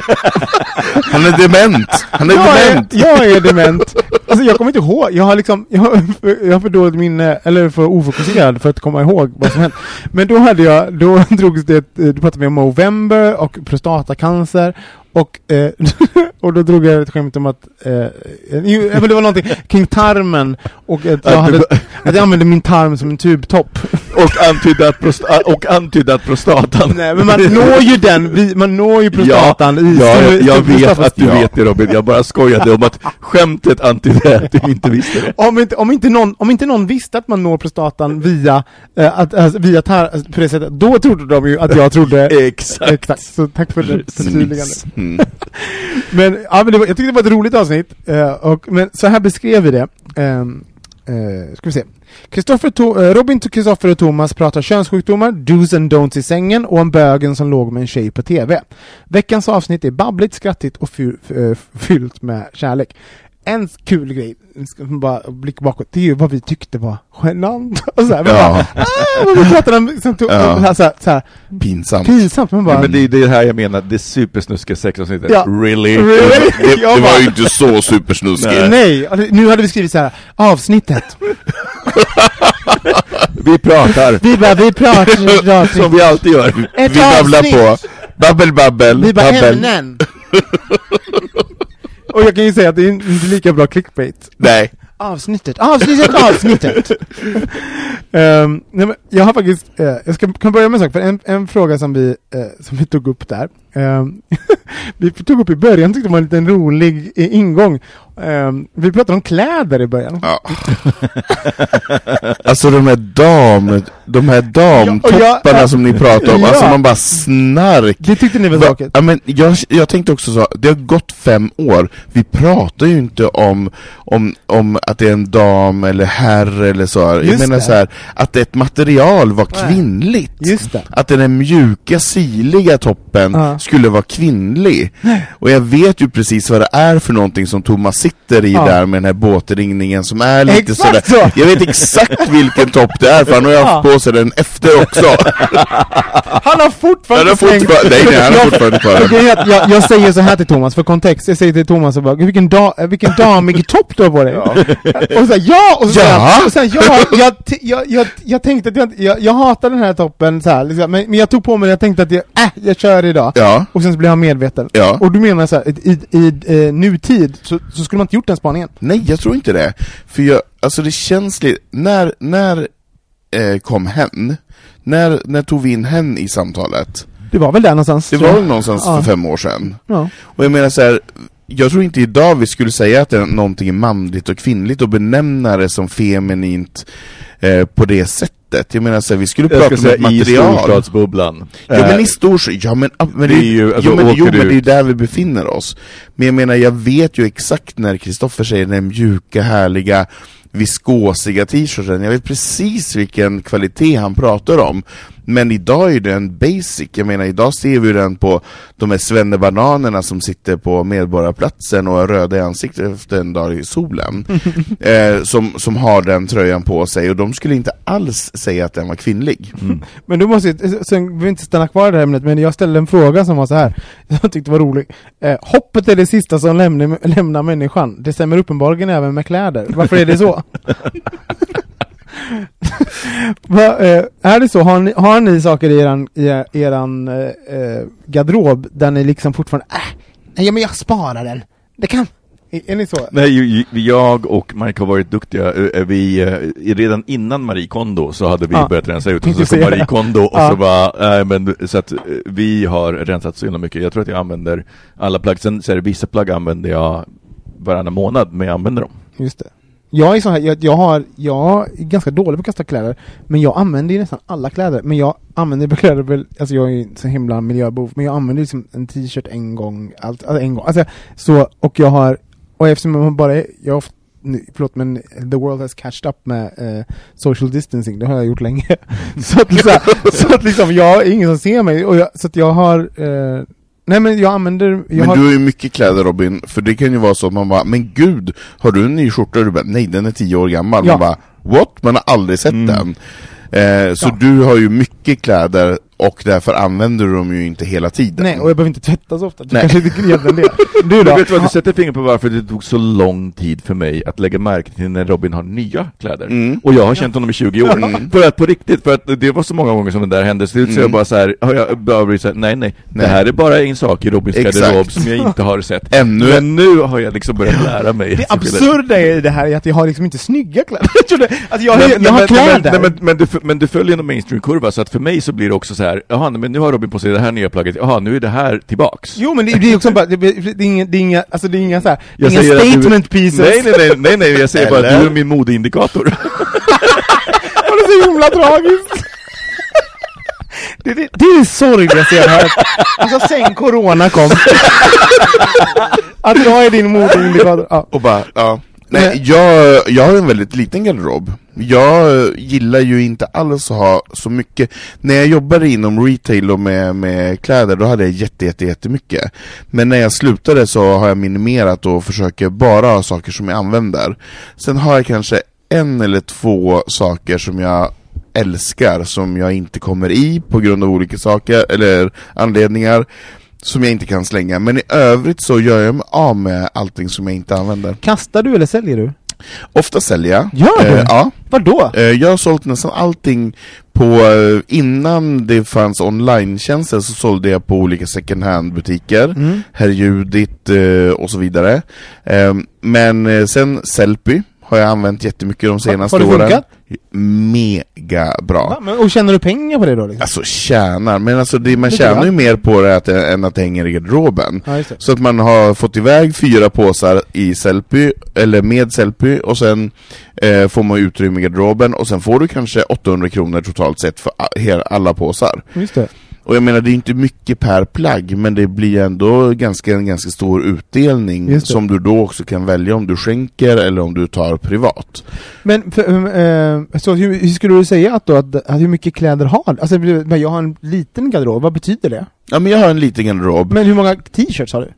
Han är dement. Han är jag dement. Är, jag är dement. Alltså jag kommer inte ihåg. Jag har liksom jag har, jag har för dåligt minne eller för ofokuserad för att komma ihåg vad som hänt. Men då hade jag då drogs det, du pratade med om Movember och prostatacancer. Och, eh, och då drog jag ett skämt om att eh, det var någonting kring tarmen och att jag, hade, att jag använde min tarm som en tubtopp. Och antydde att, prosta- och antydde att prostatan. Nej, men man når ju den, man når ju prostatan ja, i ja, stor, jag, jag stor vet att du ja. vet det, Robin. Jag bara skojade om att skämtet antydde att du inte visste det. Om inte, om inte, någon, om inte någon visste att man når prostatan via, äh, att, alltså, via tar, alltså, på det sättet, då trodde de ju att jag trodde. Exakt. Exakt. Så tack för det förtydligandet. Mm. men, ja, men det var, jag tyckte det var ett roligt avsnitt uh, och, men så här beskrev vi det. Um, uh, ska vi se. Kristoffer to- uh, Robin, Kristoffer och Thomas pratar könssjukdomar, do's and don'ts i sängen och om bögen som låg med en tjej på tv. Veckans avsnitt är babbligt, skrattigt och fy- uh, fyllt med kärlek. En kul grej, ska bara blicka bakåt, det är ju vad vi tyckte var genant. Och så här, ja. bara, ah, vi pratade om som tog, ja. så här, så här, pinsamt. Pinsamt, men bara. Ja, men det är det här jag menar, det supersnuska sexavsnittet. Ja. Really? really? Det, det, det var ju inte så supersnuskigt. Nej, Nej. Alltså, nu hade vi skrivit så här, avsnittet. vi pratar. Vi bara, vi pratar. pratar. Som vi alltid gör. Ett vi babblar avsnitt. på. Babbel, babbel. Vi bara, babbel. ämnen. Och jag kan ju säga att det är inte lika bra clickbait. Nej. Avsnittet, avsnittet, avsnittet. um, nej, men jag har faktiskt, uh, jag ska kan börja med en sak, för en, en fråga som vi, uh, som vi tog upp där. Um, vi tog upp i början, tyckte det var en liten rolig uh, ingång. Um, vi pratade om kläder i början. Ja. Alltså de här dam, de här damtopparna ja, ja, som ni pratar om, ja. Alltså man bara snark. Det tyckte ni var saket. Ja, men jag, jag tänkte också så, det har gått fem år. Vi pratar ju inte om, om, om att det är en dam eller herr eller så. Jag Just menar det. så här, att ett material var kvinnligt. Just det. Att den mjuka, siliga toppen ja. skulle vara kvinnlig. Och jag vet ju precis vad det är för någonting som Thomas sitter i ja. där med den här båtringningen som är lite sådär. Så. Jag vet exakt vilken topp det är, för han har ju haft på sig den efter också. Han har fortfarande han har fortfarande, nej, nej, han har fortfarande kvar. jag, jag, jag säger så här till Thomas, för kontext. Jag säger till Thomas och bara, vilken, da, vilken damig topp du har på dig. Ja. Och så här, ja! Och så ja! Och så här, ja jag, jag, jag, jag tänkte att jag, jag, jag hatar den här toppen så här, liksom, men, men jag tog på mig, jag tänkte att jag, äh, jag kör idag. Ja. Och sen så blev jag medveten. Ja. Och du menar så här, i, i, i eh, nutid så, så skulle man inte gjort den spaningen. Nej, jag tror inte det. För jag, alltså det känns lite, när, när eh, kom hen? När, när tog vi in hen i samtalet? Det var väl där någonstans. Det var väl någonstans ja. för fem år sedan. Ja. Och jag menar så här, jag tror inte idag vi skulle säga att det är någonting är manligt och kvinnligt och benämna det som feminint eh, på det sättet. Jag menar så här, vi skulle jag prata om ett material. I storstadsbubblan. Ja, men i stors... Ja, men, men det är ju... Alltså, jo, men, jo, men det är ju där vi befinner oss. Men jag menar, jag vet ju exakt när Kristoffer säger den mjuka, härliga, viskosiga t-shirten. Jag vet precis vilken kvalitet han pratar om. Men idag är den basic. Jag menar, idag ser vi den på de här svennebananerna som sitter på Medborgarplatsen och är röda i ansiktet efter en dag i solen. eh, som, som har den tröjan på sig, och de skulle inte alls säga att den var kvinnlig. Mm. Men du måste ju, sen vill inte stanna kvar i det här ämnet, men jag ställde en fråga som var så här. Jag tyckte var rolig. Eh, hoppet är det sista som lämnar, lämnar människan. Det stämmer uppenbarligen även med kläder. Varför är det så? Va, eh, är det så? Har ni, har ni saker i eran, i eran eh, garderob där ni liksom fortfarande äh, nej, men jag sparar den. Det kan. Är, är ni så? Nej, jag och Mike har varit duktiga. Vi, redan innan Marie Kondo så hade vi ah. börjat rensa ut, och så kom Marie Kondo och ah. så var äh, men så att vi har rensat så mycket. Jag tror att jag använder alla plagg. Sen så är det vissa plagg använder jag varannan månad, men jag använder dem. Just det. Jag är så här, jag, jag har jag är ganska dålig på att kasta kläder, men jag använder ju nästan alla kläder, men jag använder på kläder väl, alltså jag är ju så himla miljöbov, men jag använder liksom en t-shirt en gång, allt alltså en gång. Alltså så, och jag har, och eftersom man bara är, jag ofta, förlåt, men the world has catched up med uh, social distancing, det har jag gjort länge. så, att, liksom, så att liksom jag är ingen som ser mig, och jag, så att jag har uh, nej, men jag använder... Jag men har... du har ju mycket kläder, Robin, för det kan ju vara så att man bara, men gud, har du en ny skjorta? Och du bara, nej, den är tio år gammal. Ja. Man bara, what? Man har aldrig sett mm. den. Eh, så ja. Du har ju mycket kläder, och därför använder du dem ju inte hela tiden. Nej, och jag behöver inte tvätta så ofta. Du kanske inte grädde det. Du då? Du vet vad, du sätter fingret på varför det tog så lång tid för mig att lägga märke till när Robin har nya kläder. Mm. Och jag har känt honom i tjugo år. Mm. För att på riktigt, för att det var så många gånger som det där hände. Så mm. jag bara så här, har jag bara så här, nej, nej, nej. Det här är bara en sak i Robins garderob som jag inte har sett. Ännu. Men nu har jag liksom börjat lära mig. Det absurda i det här är att jag har liksom inte snygga kläder. Alltså jag, men, jag, jag har kläder. Men, men, men, du, men du följer en mainstream-kurva, så att för mig så blir det också så här, jaha, men nu har Robin på sig det här nya plagget. Jaha, nu är det här tillbaks. Jo, men det, det är också bara, det, det, är inga, det är inga, alltså det är inga så här, jag inga statement du, pieces. Nej, nej, nej, nej, nej, jag säger bara att du är min modeindikator. Det är så himla tragiskt. Det, det, det är sorg jag ser här. Alltså sen corona kom. Att jag är din modeindikator. Ja. Och bara, ja. Nej, jag, jag har en väldigt liten garderob. Jag gillar ju inte alls att ha så mycket. När jag jobbade inom retail och med, med kläder, då hade jag jätte, jätte, jättemycket. Men när jag slutade så har jag minimerat och försöker bara ha saker som jag använder. Sen har jag kanske en eller två saker som jag älskar, som jag inte kommer i på grund av olika saker eller anledningar, som jag inte kan slänga. Men i övrigt så gör jag mig av med allting som jag inte använder. Kastar du eller säljer du? Ofta säljer jag. Gör du? Eh, ja. Vadå? Eh, jag har sålt nästan allting på, eh, innan det fanns online-tjänster så sålde jag på olika second hand-butiker. Mm. Herr Judit eh, och så vidare. Eh, men eh, sen Sellpy har jag använt jättemycket de senaste åren. Har det funkat? Mega bra. Va? Men, och tjänar du pengar på det då? Liksom? Alltså tjänar, men alltså det, man tjänar bra. Ju mer på det att, än att det hänger i garderoben. Ja, så att man har fått iväg fyra påsar i Sellpy, eller med Sellpy, och sen eh, får man utrymme i garderoben, och sen får du kanske åttahundra kronor totalt sett för alla påsar. Just det. Och jag menar, det är inte mycket per plagg, men det blir ändå ganska, en ganska stor utdelning som du då också kan välja om du skänker eller om du tar privat. Men för, äh, så hur, hur skulle du säga att, då, att, att hur mycket kläder har? Alltså, jag har en liten garderob, vad betyder det? Ja, men jag har en liten garderob. Men hur många t-shirts har du?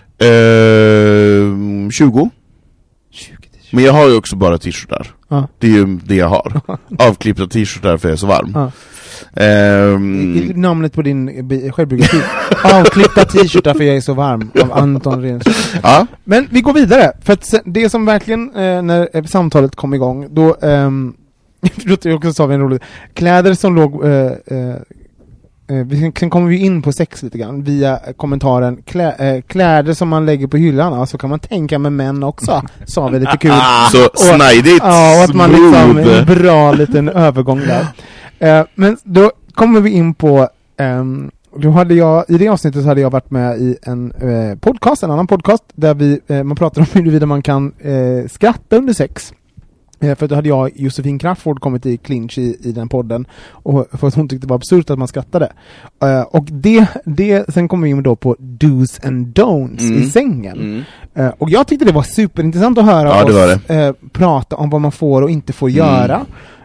Uh, tjugo. tjugo t-shirts. Men jag har ju också bara t-shirtar. Ah. Det är ju det jag har. Avklippta t-shirtar för jag är så varm. Ah. Um, namnet på din självbiografi. Avklippta t-shirtar för jag är så varm, av Anton Renström. Ja. Men vi går vidare, för att det som verkligen eh, när samtalet kom igång, då ehm jag också sa vi en rolig kläder som låg eh, eh, eh, sen kommer vi in på sex lite grann via kommentaren klä, eh, kläder som man lägger på hyllan, så alltså kan man tänka med män också, sa vi lite kul. Så snajdigt. Ja, och att man liksom en bra liten övergång där. Uh, men då kommer vi in på um, då hade jag, i det avsnittet så hade jag varit med i en uh, podcast, en annan podcast där vi, uh, man pratar om huruvida man kan uh, skratta under sex. Uh, för då hade jag, Josefin Crafoord, kommit i clinch i, i den podden, och för att hon tyckte det var absurt att man skrattade. Uh, och det, det, sen kommer vi in då på do's and don'ts mm. i sängen. Mm. Uh, och jag tyckte det var superintressant att höra ja, oss uh, prata om vad man får och inte får mm. göra.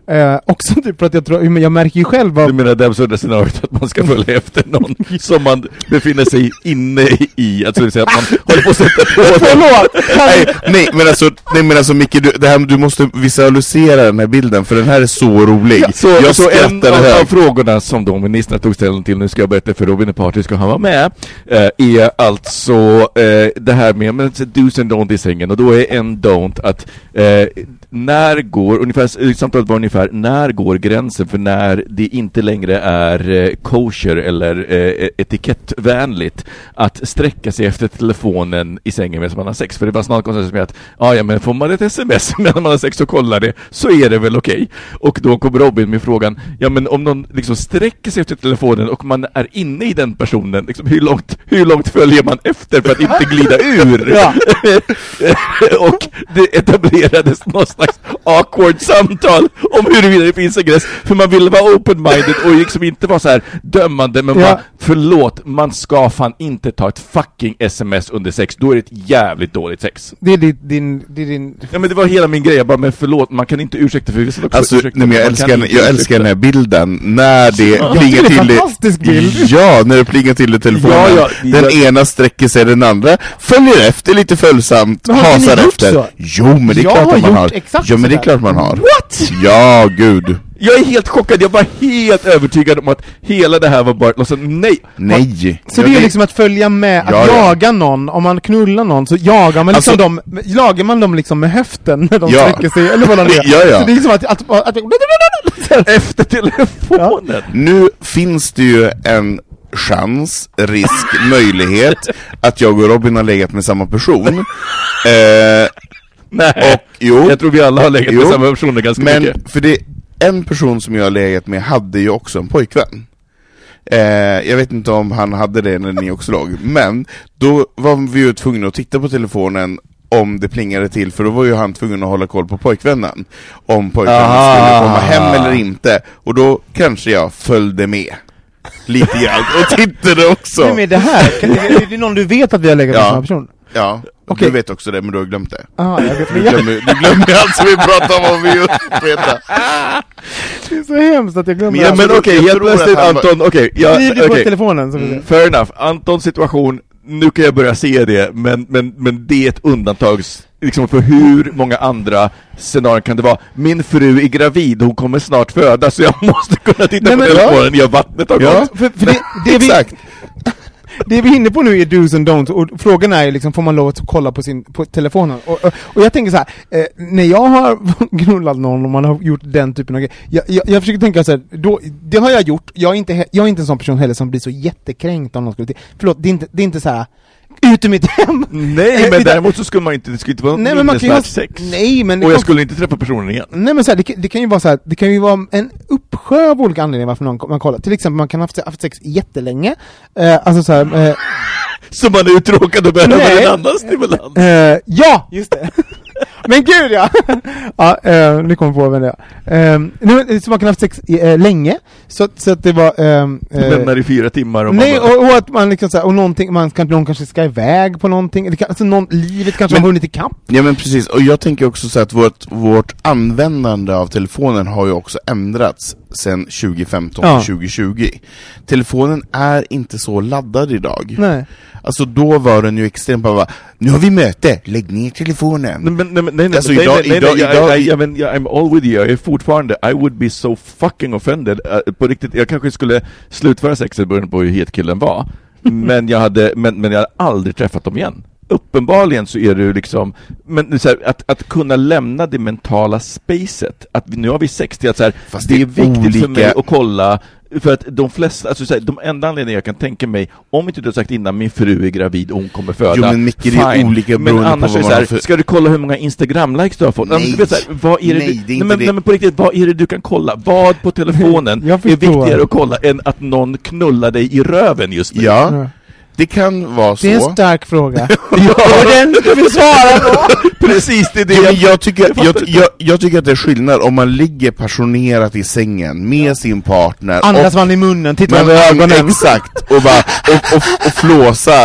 Eh, också typ för att jag tror, men jag märker ju själv vad... Du menar det absurda scenariot att man ska följa efter någon som man befinner sig inne i, alltså det vill säga att man håller på att sätta på Förlåt! nej, nej, men alltså, nej, men alltså Micke, du, det här, du måste visualisera den här bilden, för den här är så rolig. Ja, så, jag så en av, här. av frågorna som då ministern tog ställning till, nu ska jag berätta för Robin och Party, ska han vara med, eh, är alltså eh, det här med men, do's and don'ts i sängen, och då är en don't att eh, när går, ungefär, samtalet var ungefär, när går gränsen för när det inte längre är eh, kosher eller eh, etikettvänligt att sträcka sig efter telefonen i sängen medan man har sex, för det var snart konstigt med att ah, ja, men får man ett sms medan man har sex och kollar det, så är det väl okej. Okay. Och då kommer Robin med frågan, ja men om någon liksom sträcker sig efter telefonen och man är inne i den personen, liksom, hur långt, hur långt följer man efter för att inte glida ur? Ja. Och det etablerades någon slags awkward samtal om huruvida det finns en gräns, för man ville vara open-minded och liksom inte vara så här dömande, men ja. bara, förlåt, man ska fan inte ta ett fucking sms under sex, då är det ett jävligt dåligt sex. Det är din, din, det är din... Ja, men det var hela min grej, jag bara, men förlåt, man kan inte ursäkta för vissa också. Alltså, nej, men jag älskar, jag älskar den här bilden när det ja, plingar det till fantastisk bild. Ja, när det plingar till i telefonen. Ja, ja, den jag... ena sträcker sig, den andra följer efter lite följsamt, hasar efter. Så? Jo, men det är jag klart har att man har. Jo, men det är klart man har. What? Ja, gud. Jag är helt chockad, jag var helt övertygad om att hela det här var bara alltså, nej. Nej. Så det är liksom att följa med, att ja, ja. jaga någon, om man knullar någon så jagar man liksom alltså, dem, jagar man dem liksom med höften när de ja. sträcker sig, eller vad det är. Ja, ja. Så det är liksom att, att, att, att efter telefonen. Ja. Nu finns det ju en chans, risk, möjlighet att jag och Robin har legat med samma person. eh, Nej, och, jo, jag tror vi alla har legat jo, med samma personer ganska men mycket. Men för det, en person som jag har legat med hade ju också en pojkvän. Eh, jag vet inte om han hade det när ni också låg. Men då var vi ju tvungna att titta på telefonen om det plingade till, för då var ju han tvungen att hålla koll på pojkvännen. Om pojkvännen ah. skulle komma hem eller inte. Och då kanske jag följde med lite grann och tittade också. Nej, men det här, kan det, är det någon du vet att vi har legat med ja. samma person? Ja, okay. Du vet också det, men du har glömt det. Aha, jag vet, du, glömmer, du glömmer allt som vi pratar om, om vi just veta. Det är så hemskt att jag glömmer. Men, men okej, okay, helt plötsligt Anton, okej. Okay, ja, okay. på telefonen. Så mm, fair enough. Antons situation, nu kan jag börja se det, men, men, men det är ett undantag liksom, för hur många andra scenarier kan det vara. Min fru är gravid, hon kommer snart föda, så jag måste kunna titta Nej, på telefonen, ja. jag vattnet har ja, gått. För, för det, det exakt. Vi, det vi är inne på nu är do's and don'ts, och frågan är liksom, får man lov att kolla på sin på telefonen? Och, och, och jag tänker så här, eh, när jag har gnullat någon och man har gjort den typen av grejer, jag, jag, jag försöker tänka så här, då, det har jag gjort, jag är, inte, jag är inte en sån person heller som blir så jättekränkt om någon skulle, förlåt, det är inte, det är inte så här ut ur mitt hem. Nej, men däremot så skulle man inte, det skulle inte vara nej, men man kan ju ha, sex. Nej, men och jag kan, skulle inte träffa personen igen. Nej, men så här, det, det kan ju vara så här, det kan ju vara en uppsjö av olika anledningar varför någon, man kollar. Till exempel, man kan ha haft, haft sex jättelänge. Eh, alltså så här, eh, så man är uttråkad och behöver en annan stimulans. Eh, ja, just det. Men gud, ja! ja, eh, nu kommer på vem det är. Eh, nu, så man kan ha haft sex eh, länge, så, så att det var... Eh, lämnar i fyra timmar och nej, man bara... och, och att man liksom så här, och någonting, man kan, någon kanske ska iväg på någonting, eller, alltså någon, livet kanske men, har hunnit i kapp. Ja, men precis, och jag tänker också så att vårt, vårt användande av telefonen har ju också ändrats sen tjugo femton ja. till tjugo tjugo. Telefonen är inte så laddad idag. Nej. Alltså då var den ju extremt bara, nu har vi möte, lägg ner telefonen. Nej, men, nej, nej, nej, alltså, nej, idag, nej, nej, idag, nej, idag, jag, jag, men, jag, I'm all with you, jag är fortfarande, I would be so fucking offended. Uh, på riktigt, jag kanske skulle slutföra sexet beroende på hur het killen var. men, jag hade, men, men jag hade aldrig träffat dem igen. Uppenbarligen så är det ju liksom, men så här, att, att kunna lämna det mentala spacet, att nu har vi sextio, att så här, fast det är, det är viktigt olika... för mig att kolla, för att de flesta, alltså så här, de enda anledningar jag kan tänka mig, om inte du har sagt innan min fru är gravid och hon kommer föda, jo, men mycket det är olika, men annars på är det så här, för... ska du kolla hur många Instagram-likes du har fått? Nej, vet, så här, vad är det nej, du... det är nej, men, nej, men på riktigt, vad är det du kan kolla? Vad på telefonen är viktigare att kolla än att någon knullar dig i röven just nu? Ja. Mm. Det kan vara så. Det är en stark fråga. Ja, den ska vi svara på. Precis, det är det. Ja, men jag, tycker, jag, jag, jag tycker att det är skillnad om man ligger passionerat i sängen med ja. sin partner. Andas man i munnen, tittar man i ögonen. Exakt, och, bara, och, och, och flåsar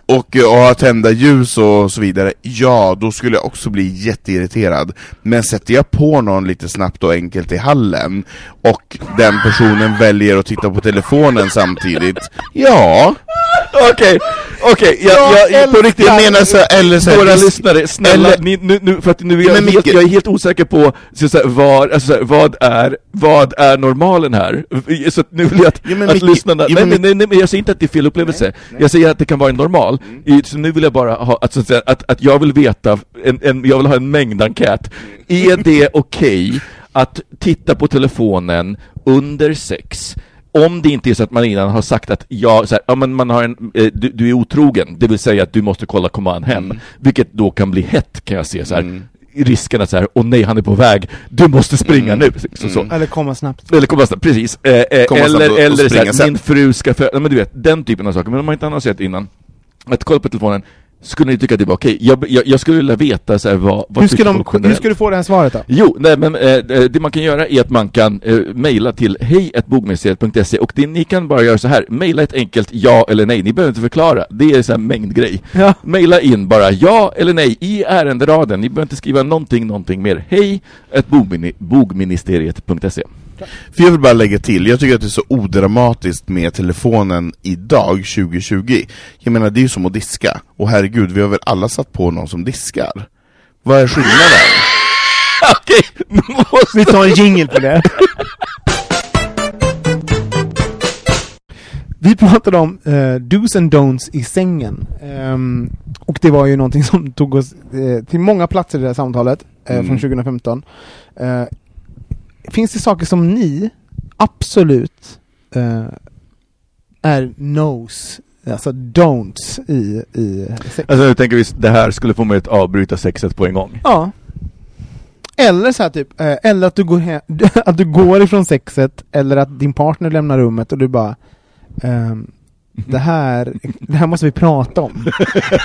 och, och ha tända ljus och så vidare, ja, då skulle jag också bli jätteirriterad. Men sätter jag på någon lite snabbt och enkelt i hallen och den personen väljer att titta på telefonen samtidigt, ja. Okej, okej, jag, jag, på riktigt, jag menar så, eller så här, våra dis- lyssnare, snälla, eller- ni, nu, nu, för att nu är jag, Men helt, Micke- jag är helt osäker på så, så här, vad, alltså, så här, vad, är, vad är normalen här? Så att nu vill jag att, Ja, men att Micke- lyssnarna, ja, nej, men nej, nej, nej, jag säger inte att det är fel upplevelse, nej, nej. Jag säger att det kan vara en normal, mm. Så nu vill jag bara ha, att, så att, säga, att, att jag vill veta, en, en, jag vill ha en mängdenkät, är det okej okay att titta på telefonen under sex? Om det inte är så att man innan har sagt att ja, så här, ja men man har en, eh, du, du är otrogen, det vill säga att du måste kolla command hem, mm. vilket då kan bli hett, kan jag se så här. Mm. Risken att så här, åh nej, han är på väg, du måste springa mm. nu så, så. Mm. Eller komma snabbt. Eller komma snabbt, precis. Eh, eh, komma eller snabbt och, eller och så här, sen. min fru ska för, ja, men du vet, den typen av saker. Men om man inte annonserat innan, att kolla på telefonen, skulle ni tycka att det var okej? Jag, jag, jag skulle vilja veta så här, vad, vad hur, ska de, hur ska du få det här svaret då? Jo, nej, men eh, det man kan göra är att man kan eh, mejla till hej at bogministeriet punkt se, och det, ni kan bara göra så här, mejla ett enkelt ja eller nej, ni behöver inte förklara, det är så här mängdgrej. Ja. Mejla in bara ja eller nej i ärenderaden, ni behöver inte skriva någonting, någonting mer. Hej at bogministeriet punkt se. För jag vill bara lägga till, jag tycker att det är så odramatiskt med telefonen idag, tjugo tjugo. Jag menar, det är ju som att diska. Och herregud, vi har väl alla satt på någon som diskar. Vad är skillnaden? Okej, vi tar en jingle på det. Vi pratade om uh, do's and don'ts i sängen. Um, och det var ju någonting som tog oss uh, till många platser i det här samtalet uh, mm. från tjugo femton. Uh, Finns det saker som ni absolut uh, är no's, alltså don'ts i, i sex? Alltså nu tänker vi det här skulle få mig att avbryta sexet på en gång. Ja. Eller så här typ, uh, eller att du går he- att du går ifrån sexet, eller att din partner lämnar rummet och du bara um, det här det här måste vi prata om. uh,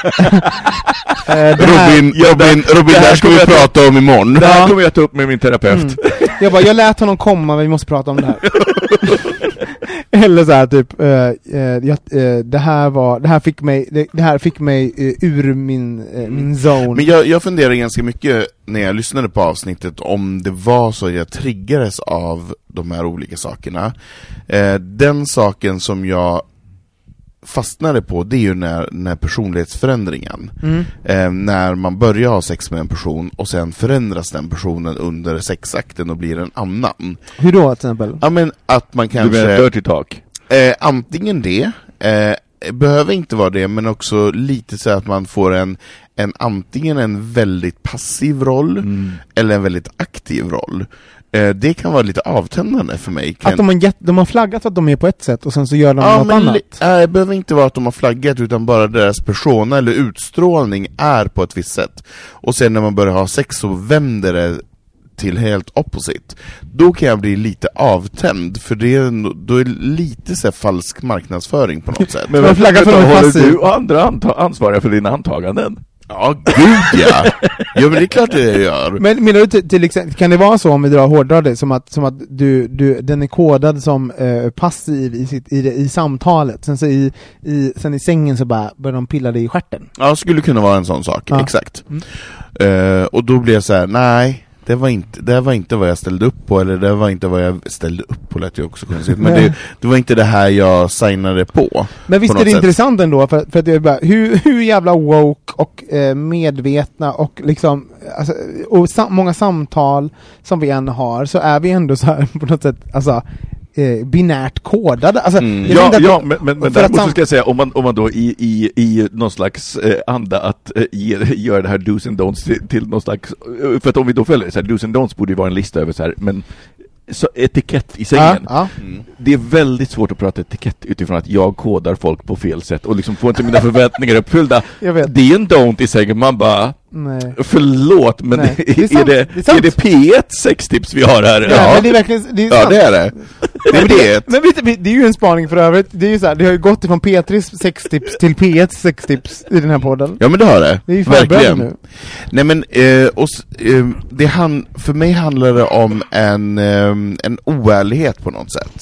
Robin, här, Robin, Robin, det här ska vi prata om imorgon. Det här kommer jag ta upp med min terapeut. Mm. Jag bara, jag lät honom komma, men vi måste prata om det här. Eller så här typ, uh, uh, jag, uh, det här var, det här fick mig, det, det här fick mig uh, ur min uh, min zone. Men jag, jag funderar ganska mycket när jag lyssnade på avsnittet om det var så jag triggades av de här olika sakerna. Uh, den saken som jag fastnade på, det är ju när, när personlighetsförändringen. Mm. Eh, när man börjar ha sex med en person och sen förändras den personen under sexakten och blir en annan. Hur då till exempel? Ja, men att man kanske... Du menar dirty talk? Eh, antingen det, eh, behöver inte vara det, men också lite så att man får en, en antingen en väldigt passiv roll mm. eller en väldigt aktiv roll. Det kan vara lite avtändande för mig. Att de har, gett, de har flaggat att de är på ett sätt och sen så gör de ja, något men annat. Nej, det behöver inte vara att de har flaggat, utan bara deras persona eller utstrålning är på ett visst sätt. Och sen när man börjar ha sex så vänder det till helt opposite. Då kan jag bli lite avtänd, för det är, då är det lite så här falsk marknadsföring på något sätt. Men vad flaggar för håller du och andra anta- ansvariga för dina antaganden? Ja, gud ja. Ja, men det är klart det jag gör. Men menar du till, till exempel, kan det vara så om vi drar hårdare det, som att, som att du, du, den är kodad som eh, passiv i, sitt, i, det, i samtalet, sen så i, i, sen i sängen så bara börjar de pilla dig i stjärten? Ja, skulle kunna vara en sån sak, ja. Exakt. Mm. Uh, och då blir jag så här: nej, det var inte, det var inte vad jag ställde upp på, eller det var inte vad jag ställde upp på, lät jag också kunna säga. Men det, det var inte det här jag signade på. Men visst på är det sätt. Intressant ändå, för, för att jag bara, hur, hur jävla woke och eh, medvetna och liksom, alltså, och sam- många samtal som vi än har, så är vi ändå så här på något sätt, alltså Eh, binärt kodade. Alltså, mm. Ja, ja, men, men, men däremot sam- så ska jag säga, om man, om man då i, i, i någon slags eh, anda att eh, ge, göra det här do's and don'ts till, till någon slags, för att om vi då följer så här, do's and don'ts borde ju vara en lista över så här, men så etikett i sängen. Ja, ja. Mm. Det är väldigt svårt att prata etikett utifrån att jag kodar folk på fel sätt och liksom får inte mina förväntningar uppfyllda. Det är en don't i sängen, man bara nej. Förlåt, men nej. är, det är, det, är, det, är det P ett sextips vi har här? Ja, ja. Men det är verkligen, det är ja, det är det. Det är, det. Men vet, det är ju en spaning för övrigt. Det är ju så här, det har ju gått ifrån P tres sextips till P ett sextips i den här podden. Ja, men det har det. Det är ju verkligen nu. Nej, men eh, och, eh, det han, för mig handlar det om en, eh, en oärlighet på något sätt.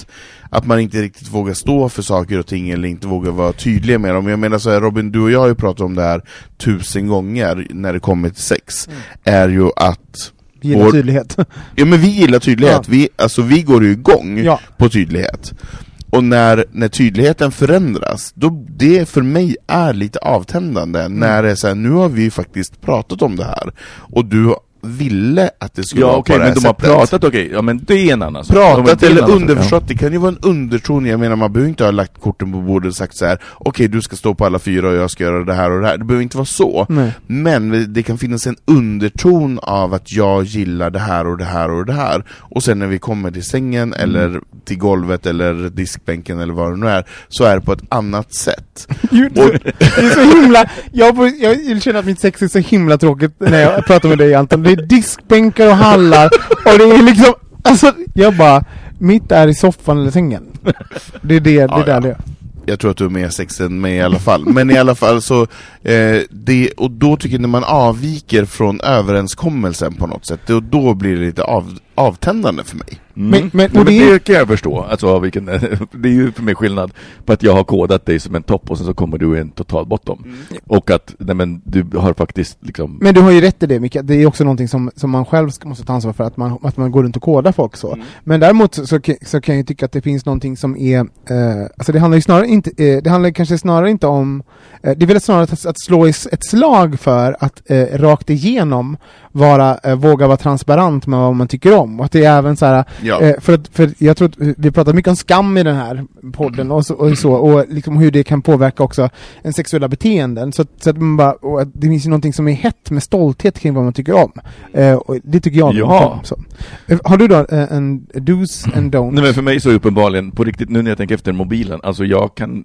att man inte riktigt vågar stå för saker och ting eller inte vågar vara tydliga med dem. Jag menar så här, Robin, du och jag har ju pratat om det här tusen gånger när det kommer till sex, mm. är ju att gillar vår... tydlighet. Ja, men vi gillar tydlighet. Ja. Vi, alltså, vi går ju igång ja. på tydlighet. Och när, när tydligheten förändras, då det för mig är lite avtändande. Mm. När det är så här, nu har vi faktiskt pratat om det här. Och du ville att det skulle ja, vara okay, på det här men de sättet. har pratat, okej, okay. Ja, men det är en annan sak. Pratat eller annan underförstått, det kan ju vara en underton. Jag menar, man behöver inte ha lagt korten på bordet och sagt så här: okej, okay, du ska stå på alla fyra och jag ska göra det här och det här. Det behöver inte vara så. Nej. Men det kan finnas en underton av att jag gillar det här och det här och det här. Och sen när vi kommer till sängen, mm. eller till golvet eller diskbänken eller vad det nu är, så är det på ett annat sätt. Och det är så himla, jag, får, jag känner att mitt sex är så himla tråkigt när jag pratar med dig, Anton. Det är diskbänkar och hallar och det är liksom, alltså jag bara, mitt är i soffan eller sängen. Det är det, ja, det är där ja. det är. Jag tror att du är mer sex än mig i alla fall. Men i alla fall så eh, det, och då tycker jag när man avviker från överenskommelsen på något sätt, och då blir det lite av, avtändande för mig. Mm. Men, men, men det, det kan jag förstå. Alltså, vilken, det är ju för mig skillnad på att jag har kodat dig som en topp och sen så kommer du en total bottom. Mm. Och att nej, men, du har faktiskt liksom... Men du har ju rätt i det, Micke. Det är också någonting som, som man själv ska, måste ta ansvar för, att man, att man går runt och kodar folk så. Mm. Men däremot så, så, så kan jag tycka att det finns någonting som är... Eh, alltså det handlar ju snarare inte... Eh, det handlar kanske snarare inte om... Eh, det är väl snarare att, att slå ett slag för att eh, rakt igenom vara, eh, våga vara transparent med vad man tycker om. Och att det är även så här... Ja. Eh, för, att, för jag tror att vi pratar mycket om skam i den här podden och så, och, så, och liksom hur det kan påverka också en sexuella beteenden. Så, så att man bara, och att det finns ju någonting som är hett med stolthet kring vad man tycker om. Eh, och det tycker jag ja. om. Så. Eh, har du då eh, en do's and don'ts? Nej, men för mig så är uppenbarligen, på riktigt, nu när jag tänker efter mobilen, alltså jag kan,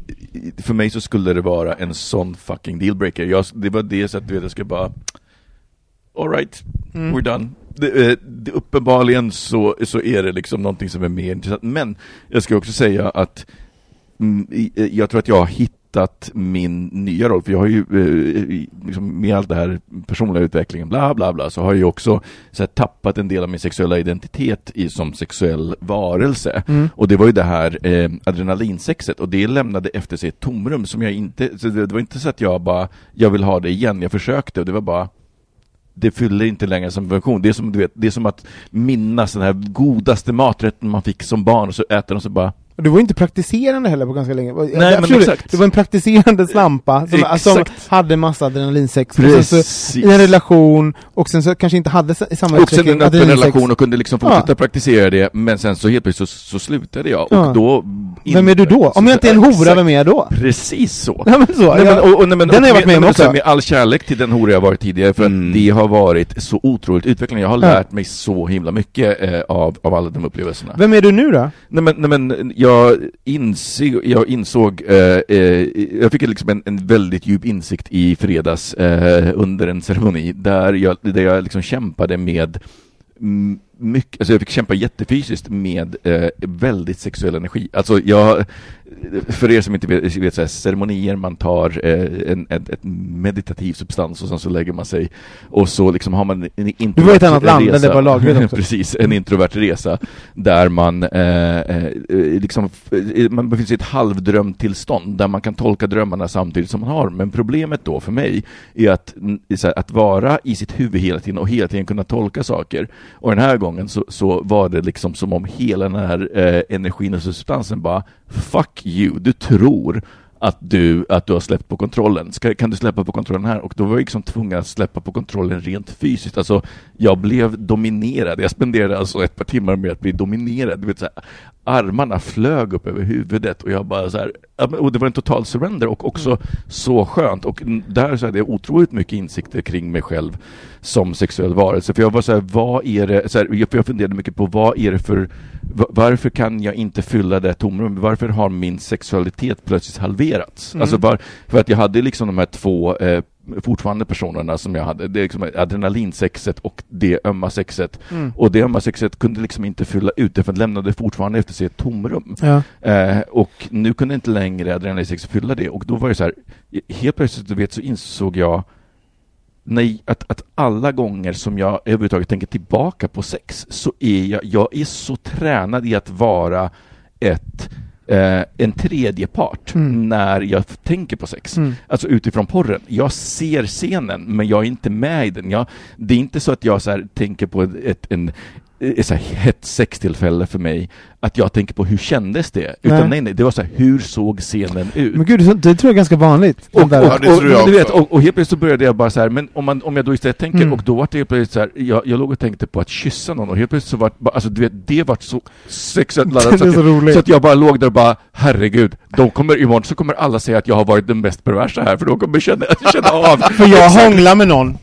för mig så skulle det vara en sån fucking dealbreaker. Jag, det var det så att du vet, jag ska bara all right, mm. we're done. Det, det, uppenbarligen så, så är det liksom någonting som är mer intressant. Men jag ska också säga att mm, jag tror att jag har hittat min nya roll. För jag har ju eh, liksom, med allt det här personliga utvecklingen bla bla bla, så har jag ju också så här, tappat en del av min sexuella identitet i, som sexuell varelse. Mm. Och det var ju det här eh, adrenalinsexet, och det lämnade efter sig ett tomrum som jag inte, så det, det var inte så att jag bara, jag vill ha det igen. Jag försökte och det var bara, det fyller inte längre som funktion. Det är som, du vet, det är som att minnas den här godaste maträtten man fick som barn och så äter de så bara... Du var inte praktiserande heller på ganska länge. Nej, men absolut, exakt. Det var en praktiserande slampa som, som hade massa adrenalinsex. Så, i en relation, och sen så kanske inte hade i samma och sen en öppen relation och kunde liksom fortsätta ja. praktisera det, men sen så helt plötsligt så, så slutade jag. Och ja. då... In, vem är du då? Om jag inte är en hora, vem är jag då? Precis så. Ja, men så. Nej, men, och, och, nej, men, den har jag varit med, med också. Med all kärlek till den hora jag varit tidigare, för mm. att det har varit så otroligt utvecklande. Jag har lärt ja. mig så himla mycket eh, av, av alla de upplevelserna. Vem är du nu då? Nej, men, nej, men jag... Insåg, jag insåg eh, eh, jag fick liksom en, en väldigt djup insikt i fredags eh, under en ceremoni där jag, där jag liksom kämpade med m- mycket, alltså jag fick kämpa jättefysiskt med eh, väldigt sexuell energi. Alltså jag, för er som inte vet, vet så här, ceremonier, man tar eh, en, en, ett meditativ substans och sen så lägger man sig och så liksom har man en introvert Du var i ett annat land där det var lagligt också. Precis, en introvert resa där man eh, eh, liksom man befinner sig i ett halvdrömt tillstånd där man kan tolka drömmarna samtidigt som man har. Men problemet då för mig är att, så här, att vara i sitt huvud hela tiden och hela tiden kunna tolka saker. Och den här gången Så, så var det liksom som om hela den här eh, energin och substansen bara, fuck you, du tror att du, att du har släppt på kontrollen. Ska, kan du släppa på kontrollen här? Och då var jag liksom tvungen att släppa på kontrollen rent fysiskt. Alltså, jag blev dominerad. Jag spenderade alltså ett par timmar med att bli dominerad. Du vet, så här, armarna flög upp över huvudet och jag bara så här, och det var en total surrender och också mm. så skönt. Och där så hade jag otroligt mycket insikter kring mig själv som sexuell varelse. För jag var så här, vad är det, så här, jag funderade mycket på vad är det för, varför kan jag inte fylla det tomrum? Varför har min sexualitet plötsligt halverats? Mm. Alltså var, för att jag hade liksom de här två eh, fortfarande personerna som jag hade, det är liksom adrenalinsexet och det ömma sexet. Mm. Och det ömma sexet kunde liksom inte fylla ut det, för att lämnade fortfarande efter sig ett tomrum. Ja. Eh, och nu kunde inte längre adrenalinsexet fylla det. Och då var det så här, helt plötsligt du vet, så insåg jag nej, att, att alla gånger som jag överhuvudtaget tänker tillbaka på sex så är jag, jag är så tränad i att vara ett eh, en tredje part mm. när jag tänker på sex. Mm. Alltså utifrån porren. Jag ser scenen, men jag är inte med i den. Jag, det är inte så att jag så här, tänker på ett, ett, en ett så här hett sextillfälle för mig, att jag tänker på hur kändes det, utan nej, nej, nej det var så här, hur såg scenen ut? Men gud, det tror jag är ganska vanligt. Och, och, ja, det och, tror jag du vet, och, och helt plötsligt så började jag bara så här, men om, man, om jag då istället tänker, mm. och då var det helt plötsligt så här, jag, jag låg och tänkte på att kyssa någon, och helt plötsligt så var det, alltså du vet, det var så sexuellt laddat, så, så, så att jag bara låg där och bara, herregud, de kommer, imorgon så kommer alla säga att jag har varit den mest perversa här, för då kommer jag känna, att känna av. För jag hånglar med någon.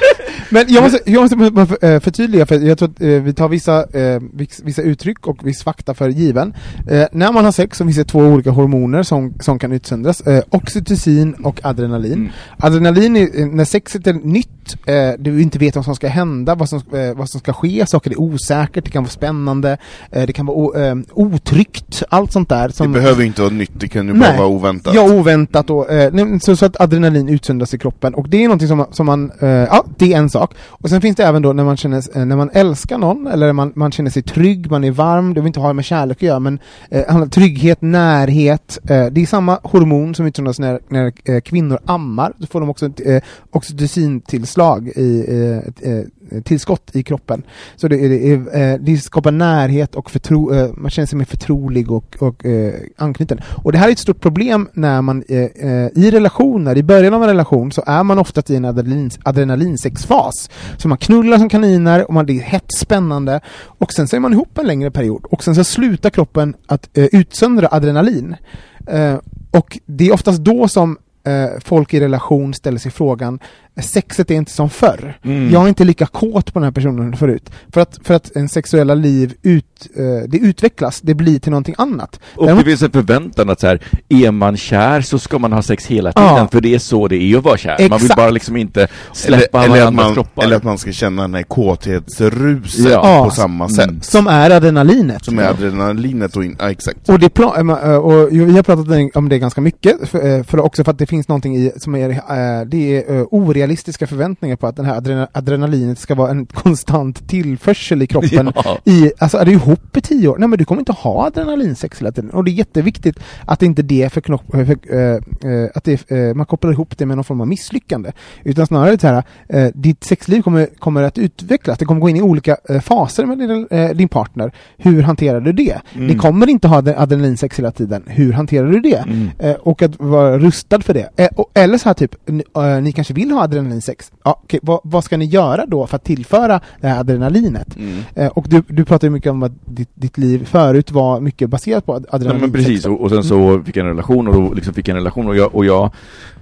Men jag måste, jag måste förtydliga, för jag tror att vi tar vissa, vissa uttryck och viss fakta för given. När man har sex så finns det två olika hormoner som, som kan utsöndras. Oxytocin och adrenalin. Mm. Adrenalin är när sexet är nytt, du inte vet vad som ska hända, vad som, vad som ska ske, saker är osäkert, det kan vara spännande, det kan vara otryggt, allt sånt där. Som, det behöver inte vara nytt, det kan ju bara vara oväntat. Ja, oväntat. Och, så, så att adrenalin utsöndras i kroppen. Och det är någonting som, som man, ja, det är en sak. Och sen finns det även då när man känner, när man älskar någon, eller man, man känner sig trygg, man är varm, det vill inte ha med kärlek att göra, men eh, trygghet, närhet, eh, det är samma hormon som utsöndras när, när eh, kvinnor ammar. Då får de också ett eh, oxytocintillslag i eh, eh, tillskott i kroppen. Så det, det, eh, det skapar närhet och förtro, eh, man känner sig mer förtrolig och, och eh, anknuten. Och det här är ett stort problem när man eh, eh, i relationer, i början av en relation så är man ofta i en adrenalin, adrenalinsexfas. Så man knullar som kaniner och man det är hett spännande, och sen så är man ihop en längre period och sen så slutar kroppen att eh, utsöndra adrenalin. Eh, och det är oftast då som eh, folk i relation ställer sig frågan, sexet är inte som förr. Mm. Jag är inte lika kåt på den här personen förut. För att, för att en sexuella liv ut, uh, det utvecklas, det blir till någonting annat. Och Däremot... det finns en förväntan att så här, är man kär så ska man ha sex hela tiden, ja. För det är så det är att vara kär. Exakt. Man vill bara liksom inte släppa eller, eller att man, kroppar. Eller att man ska känna den här kåthetsruset ja. På samma sätt. Mm. Som är adrenalinet. Som är adrenalinet och in, ja, exakt. Och, det pla- och vi har pratat om det ganska mycket, för, för också för att det finns någonting i som är, uh, det är uh, orealistiska förväntningar på att den här adren- adrenalinet ska vara en konstant tillförsel i kroppen. Ja. I, alltså är du ihop i tio år? Nej, men du kommer inte ha adrenalinsex hela tiden. Och det är jätteviktigt att inte det för, knopp, för äh, äh, att det, äh, man kopplar ihop det med någon form av misslyckande. Utan snarare så här, äh, ditt sexliv kommer, kommer att utvecklas. Det kommer gå in i olika äh, faser med din, äh, din partner. Hur hanterar du det? Mm. Ni kommer inte ha adrenalinsex hela tiden. Hur hanterar du det? Mm. Äh, och att vara rustad för det. Äh, och, eller så här typ, äh, ni kanske vill ha adrenalinsex. Ja, okay. vad, vad ska ni göra då för att tillföra det här adrenalinet? Mm. Eh, och du, du pratar ju mycket om att ditt, ditt liv förut var mycket baserat på adrenalin. Ja, men precis, och, och sen så fick jag en relation och då liksom fick jag en relation och jag, och jag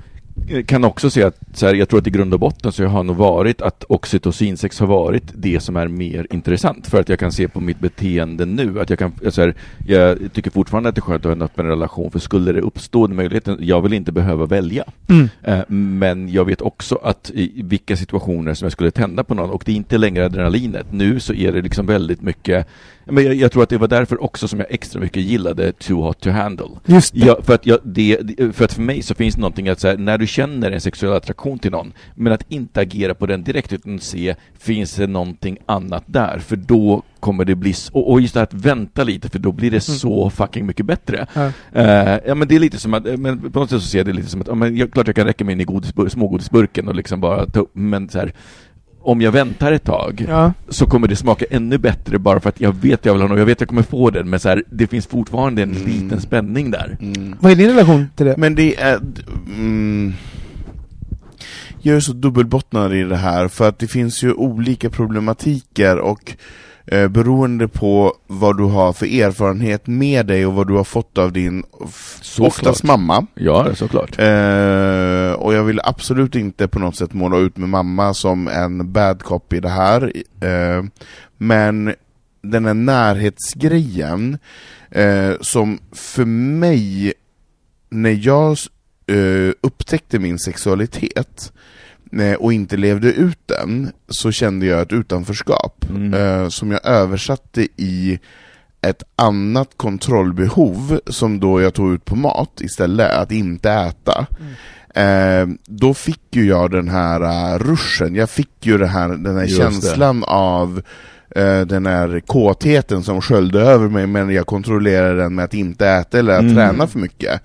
kan också säga att så här, jag tror att i grund och botten så har nog varit att oxytocinsex har varit det som är mer intressant, för att jag kan se på mitt beteende nu att jag kan, så här, jag tycker fortfarande att det är skönt att ha en öppen relation, för skulle det uppstå den möjligheten, jag vill inte behöva välja. Mm. Eh, men jag vet också att i vilka situationer som jag skulle tända på någon, och det är inte längre adrenalinet. Nu så är det liksom väldigt mycket, men jag, jag tror att det var därför också som jag extra mycket gillade Too Hot to Handle. Just det. Jag, för, att jag, det, för att för mig så finns det någonting att så här, när du känner en sexuell attraktion till någon, men att inte agera på den direkt utan se, finns det någonting annat där? För då kommer det bli, och, och just det här att vänta lite, för då blir det mm. så fucking mycket bättre. Ja. Uh, ja, men det är lite som att, men på något sätt så ser jag det lite som att, ja, men jag, klart jag kan räcka mig in i godisbur, smågodisburken och liksom bara ta upp, men så här, om jag väntar ett tag ja. Så kommer det smaka ännu bättre, bara för att jag vet jag vill ha något, jag vet jag kommer få den, men så här, det finns fortfarande en mm. liten spänning där. Mm. Vad är din relation till det? Men det är mm, jag är så dubbelbottnad i det här, för att det finns ju olika problematiker, och eh, beroende på vad du har för erfarenhet med dig och vad du har fått av din så oftast klart. mamma. Ja, såklart. Eh, och jag vill absolut inte på något sätt måla ut med mamma som en bad cop i det här. Eh, men den här närhetsgrejen eh, som för mig, när jag eh, upptäckte min sexualitet och inte levde ut den, så kände jag ett utanförskap mm. eh, som jag översatte i ett annat kontrollbehov, som då jag tog ut på mat istället, att inte äta. Mm. Eh, då fick ju jag den här uh, ruschen, jag fick ju det här, den här Just känslan det. av uh, den här kåtheten som sköljde över mig, men jag kontrollerar den med att inte äta eller att mm. träna för mycket.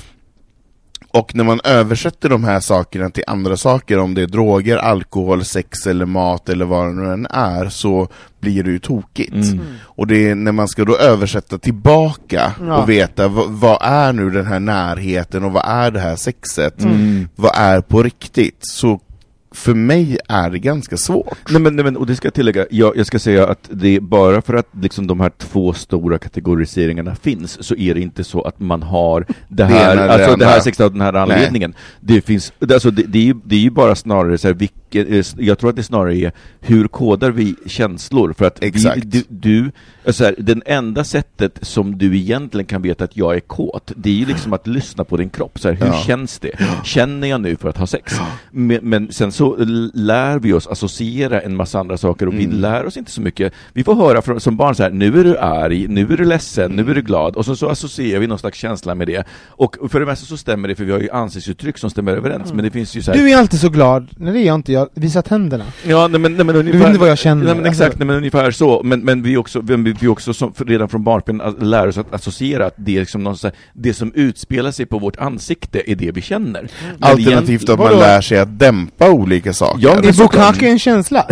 Och när man översätter de här sakerna till andra saker, om det är droger, alkohol, sex eller mat eller vad det nu än är, så blir det ju tokigt. Mm. Och det är när man ska då översätta tillbaka ja. och veta vad, vad är nu den här närheten och vad är det här sexet? Mm. Vad är på riktigt? Så för mig är det ganska svårt. Nej men, nej men och det ska jag tillägga, jag, jag ska säga att det är bara för att liksom de här två stora kategoriseringarna finns, så är det inte så att man har det här, det alltså det här sex av den här anledningen. Nej. Det finns, alltså det, det, är ju, det är ju bara snarare så här, vilken, jag tror att det snarare är hur kodar vi känslor, för att vi, du, du så här, den enda sättet som du egentligen kan veta att jag är kåt, det är ju liksom att lyssna på din kropp, så här, hur ja. känns det? Känner jag nu för att ha sex? Men, men sen så så lär vi oss associera en massa andra saker och mm. vi lär oss inte så mycket. Vi får höra från, som barn så här, nu är du arg, nu är du ledsen, mm. nu är du glad, och så, så associerar vi någon slags känsla med det. Och för det mesta så stämmer det, för vi har ju ansiktsuttryck som stämmer överens, mm. men det finns ju så här... Du är alltid så glad, när det är jag inte, jag visar tänderna. Ja, nej, men, nej, men ungefär... Du vet inte vad jag känner. Nej, men exakt, nej, men ungefär så. Men, men vi också, vi, vi också som, redan från barnsben lär oss att associera att det är liksom någon så här, det som utspelar sig på vårt ansikte är det vi känner. Mm. Alternativt att man lär sig att dämpa olika saker. Ja, är bukkake en känsla?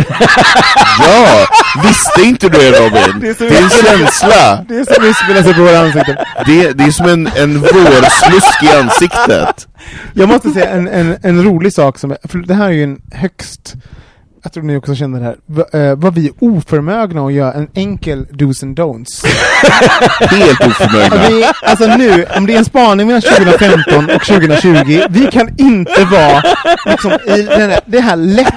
Ja, visste inte du det, Robin? Det är, det är en känsla. Det är som utspelar sig på våra ansikten. Det, det är som en, en vårslusk i ansiktet. Jag måste säga en, en, en rolig sak som, för det här är ju en högst, jag tror ni också känner det här, v- uh, vad vi är oförmögna att göra en enkel do's and don'ts. Helt oförmögna. Vi, alltså nu, om det är en spaning mellan tjugo femton och tjugo tjugo, vi kan inte vara liksom, i den här, det här lätt,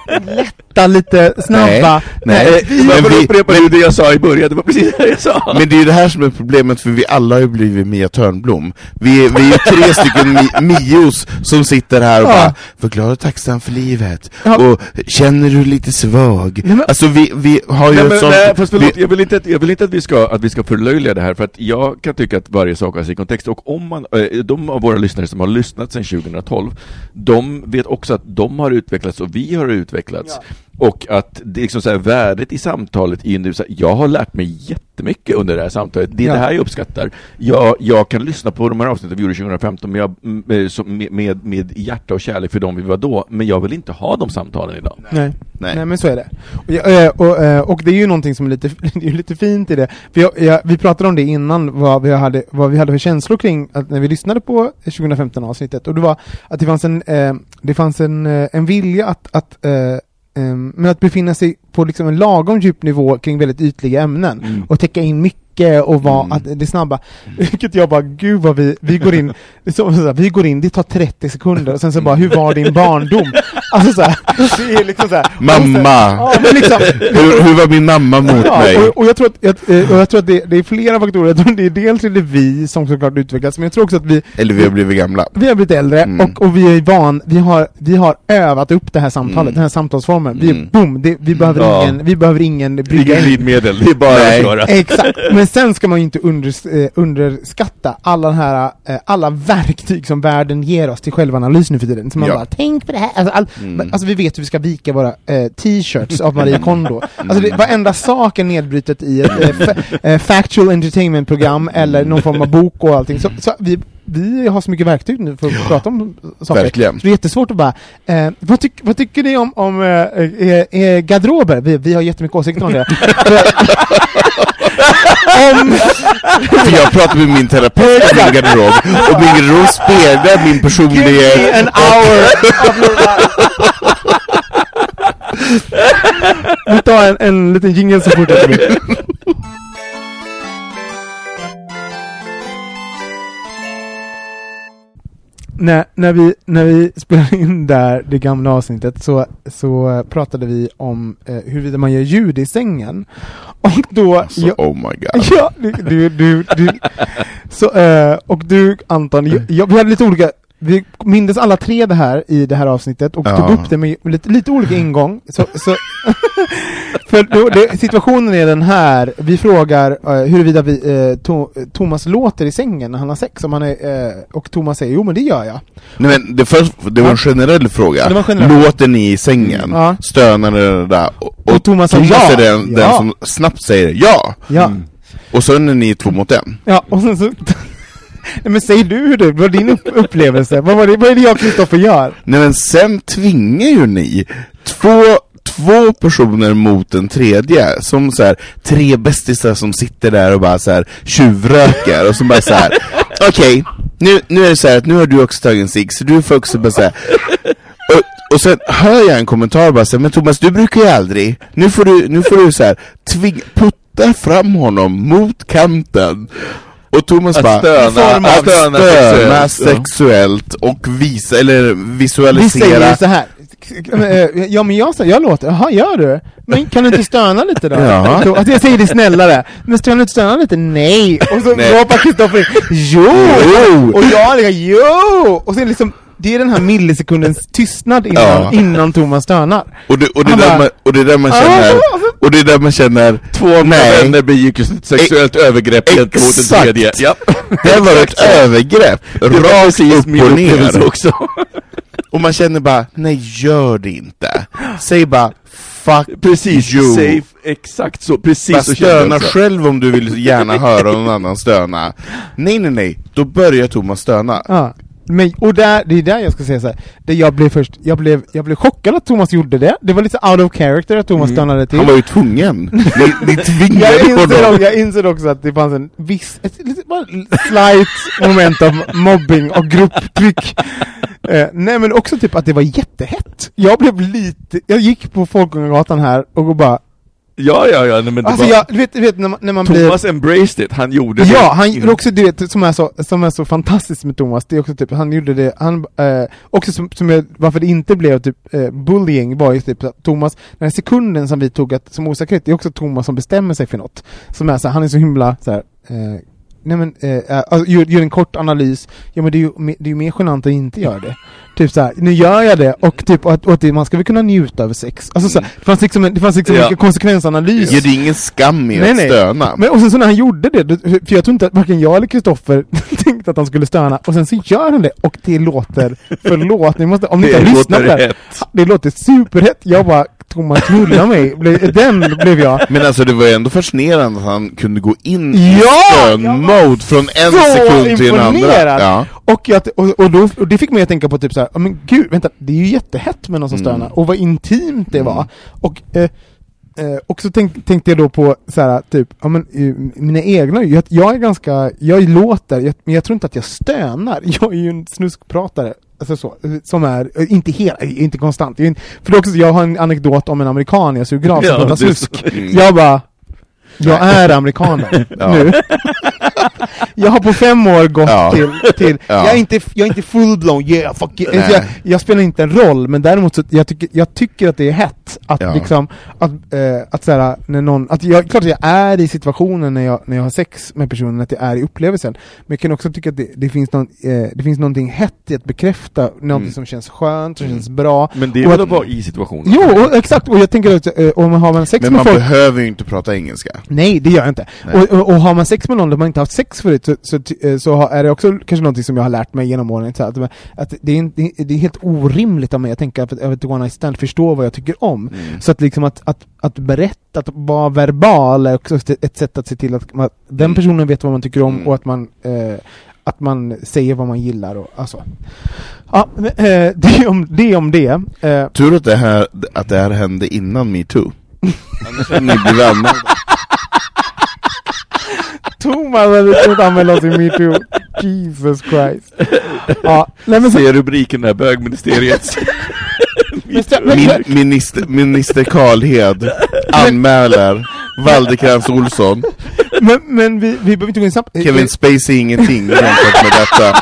lätta, lite snabba. Nej, nej. Vi, men vi upprepar ju det jag sa i början, det var precis det jag sa. Men det är ju det här som är problemet, för vi alla har ju blivit Mia Törnblom. Vi är, vi är tre stycken mi- Mios som sitter här och ja. bara förklarar tacksam för livet. Ja. Och känner du lite svag? Nej, men, alltså vi, vi har ju... Nej, men, sån, nej, fast förlåt, vi, jag vill inte, jag vill inte att vi ska att vi ska förlöjliga det här, för att jag kan tycka att varje sak har sin kontext, och om man, de av våra lyssnare som har lyssnat sedan tjugo tolv, de vet också att de har utvecklats och vi har utvecklats. Ja. Och att det liksom så här, värdet i samtalet är nu så här, jag har lärt mig jättemycket under det här samtalet. Det är ja. det här jag uppskattar. Jag, jag kan lyssna på de här avsnitten vi gjorde tjugo femton med, med, med, med hjärta och kärlek för dem vi var då, men jag vill inte ha de samtalen idag. Nej, Nej. Nej men så är det. Och, och, och det är ju någonting som är lite, det är lite fint i det. För jag, jag, vi pratade om det innan, vad vi hade, vad vi hade för känslor kring att när vi lyssnade på tjugo femton avsnittet, och det var att det fanns en, eh, det fanns en, en vilja att, att eh, Um, men att befinna sig på liksom en lagom djup nivå kring väldigt ytliga ämnen mm. och täcka in mycket och vara mm. att det är snabba. Vilket jag bara, gud vad vi, vi går in det så, så, vi går in, det tar trettio sekunder och sen så bara, hur var din barndom? Alltså så här, det är liksom så här, mamma! Så här, ja, men liksom, hur, hur var min mamma mot ja, mig? Och, och jag tror att, jag, och jag tror att det, det är flera faktorer. Jag tror det är dels är det vi som såklart utvecklas, men jag tror också att vi... Eller vi har blivit gamla. Vi har blivit äldre mm. och, och vi är van, vi har, vi har övat upp det här samtalet, mm. den här samtalsformen. Vi, mm. boom, det, vi, behöver ja. ingen, vi behöver ingen brygga. Ingen glidmedel, det är bara Nej. att köra. Exakt, men sen ska man ju inte under, eh, underskatta alla, den här, eh, alla verktyg som världen ger oss till självanalys nu för tiden. Så man ja. bara, tänk på det här. Alltså, all, mm. alltså vi vet hur vi ska vika våra eh, t-shirts av Marie Kondo. Alltså det, varenda sak är nedbrytet i ett eh, fa- eh, factual entertainment-program eller någon form av bok och allting. Så, så vi vi har så mycket verktyg nu för att ja, prata om saker. Verkligen. Så det är jättesvårt att bara... Eh, vad, tyck, vad tycker ni om, om eh, eh, garderober? Vi, vi har jättemycket åsikter om det. om... För jag pratar med min terapeut om min garderob. Och min garderob speglar min personlighet. Give me an hour of your life. Vi tar en, en liten jingle så fortsätter vi. När, när, vi, när vi spelade in där det gamla avsnittet så, så pratade vi om eh, huruvida man gör ljud i sängen. Och då... Alltså, jag, oh my god. Ja, du, du, du, du så, eh, och du Anton, jag, jag, vi hade lite olika vi mindes alla tre det här i det här avsnittet och Ja. tog upp det med lite, lite olika ingång. Så, så för då, det, situationen är den här. Vi frågar uh, huruvida vi, uh, to, Thomas låter i sängen när han har sex. Om han är, uh, och Thomas säger, jo men det gör jag. Nej, men det, först, det var en generell fråga. Det var generell. Låter ni i sängen? Ja. Stönar det där? Och, och, Och Thomas sa Thomas ja. är den, den Ja. som snabbt säger ja. Ja, Mm. Och så är ni två mot en. ja och sen så... Nej, men säg du hur det var din upp- upplevelse. Vad, var det, vad är det jag och Kristoffer gör? Nej, men sen tvingar ju ni två, två personer mot en tredje. Som så här, tre bästisar som sitter där och bara så här tjuvröker. Och som bara så här, okej, okay, nu, nu är det så här att nu har du också tagit en cigg. Så du får också bara så här. Och, och sen hör jag en kommentar bara så här, men Thomas, du brukar ju aldrig. Nu får du, nu får du så här tving, putta fram honom mot kanten. Och Thomas Att bara stöna, att stöna stöna sexuellt, sexuellt och visa, eller Vi säger visualisera. så här. Ja, men jag, jag låter, jaha, gör du? Men kan du inte stöna lite då? Ja. Så, alltså jag säger det snällare. Men kan du inte stöna lite? Nej. Och så Nej. ropar Kristoffer, jo! Jo! Och jag liksom, jo! Och sen liksom, det är den här millisekundens tystnad innan, Ja. innan Thomas stönar. Och det, och det Han där bara, man, och det där man känner, och det där man känner, Två av mina nej, vänner begick just ett sexuellt övergrepp gentemot en exakt. tredje. Ja. det var ett övergrepp, Det var rakt precis upp min och upplevelse ner. också. Och man känner bara, nej, gör det inte. Säg bara, fuck Precis, you. safe, exakt så, precis Bara så kände stöna jag också. själv om du vill gärna höra någon annan stöna. Nej, nej, nej, då börjar Thomas stöna. Ja. Men, och där, det är där jag ska säga så här. Det jag blev först, jag blev, jag blev chockad att Thomas gjorde det. Det var lite out of character att Thomas stannade till. Han var ju tvungen. Ni, ni tvingade jag, inser honom. också, jag inser också att det fanns en viss, ett, ett, bara slight moment av mobbing och grupptryck. Eh, nej, men också typ att det var jättehett. Jag blev lite, jag gick på Folkungagatan här och bara, Ja, ja, ja, nej, men det alltså var... jag, du vet, du vet när man, när man blir... Thomas embraced it, han gjorde det. Ja, han gjorde också det som är så, som är så fantastiskt med Thomas. Det är också typ, han gjorde det, han, eh, också som, som jag, varför det inte blev typ eh, bullying var ju typ att Thomas, den här sekunden som vi tog att, som osäkerhet, det är också Thomas som bestämmer sig för något. Som är så här, han är så himla så här, eh, nej men, eh, alltså, gör, gör en kort analys. Ja, men det är ju, det är ju mer genant att inte göra det. Typ så här, nu gör jag det, och typ och att, och att det, man ska väl kunna njuta över sex. Alltså så här, det fanns liksom en, det fanns liksom Ja. en konsekvensanalys. Ja, det är ingen skam i Nej, att nej. stöna. Men och sen så när han gjorde det, då- för jag tror inte att varken jag eller Kristoffer tänkte att han skulle stöna, och sen så gör han det, och det låter, förlåt, ni måste, om ni inte Det har lyssnat låter på det, hett. det låter superhett. Jag bara, Thomas, knulla mig, Ble- den blev jag. Men alltså det var ju ändå fascinerande att han kunde gå in Ja! i Jag stön-mode från en så sekund till en andra. imponerad. Ja. Och, jag, och, och, då, och det fick mig att tänka på typ så här, men gud, vänta, det är ju jättehett med någon som Mm. stönar, och vad intimt det var. Och eh, eh, och så tänk, tänkte jag då på så här, typ, ja, men, eh, mina egna, jag, jag är ganska, jag låter, jag, men jag tror inte att jag stönar. Jag är ju en snuskpratare. Alltså så, som är, eh, inte helt, inte konstant. Jag, är inte- för det är också, jag har en anekdot om en amerikan jag suger av som Ja, pratar det är snusk. så. Mm. Jag bara, jag är amerikaner Ja. nu. Jag har på fem år gått Ja. till, till Ja. jag är inte, jag är inte full-blown, yeah, fuck it. Nej. Alltså jag, jag spelar inte en roll, men däremot så, jag tycker, jag tycker att det är hett att Ja. liksom, att, eh, att såhär, när någon, att jag, klart att jag är i situationen när jag, när jag har sex med personen, att jag är i upplevelsen, men jag kan också tycka att det, det finns någon, eh, det finns någonting hett i att bekräfta någonting Mm. som känns skönt, som känns bra. Men det är Och väl att- att vara i situationen. Jo, och, exakt, och jag tänker att eh, om man har man sex Men med man folk. behöver ju inte prata engelska. Nej, det gör jag inte. Nej. Och, och, och har man sex med någon där man inte haft sex förut, så, så, ty- så har- är det också kanske någonting som jag har lärt mig genom åren. Så att, att det, är, inte- det är helt orimligt av mig att tänka att över ett one night stand förstå vad jag tycker om. Mm. Så att liksom att, att, att berätta, att vara verbal är också ett- ett sätt att se till att man, den Mm. personen vet vad man tycker om, Mm. och att man eh, att man säger vad man gillar och alltså. Ja, men, eh, det om det om det. Eh, Tur att det här, att det här hände innan MeToo. Annars hade ni blivit anmälda. Thomas hade inte anmäla oss i MeToo. Jesus Christ. Ja, nej men så, Se rubriken där, bögministeriet. men, så- men, Min, minister, minister Karlhed anmäler Valdekrans Olsson. men, men vi, vi behöver inte gå in samt... Kevin Spacey ingenting jämfört med detta.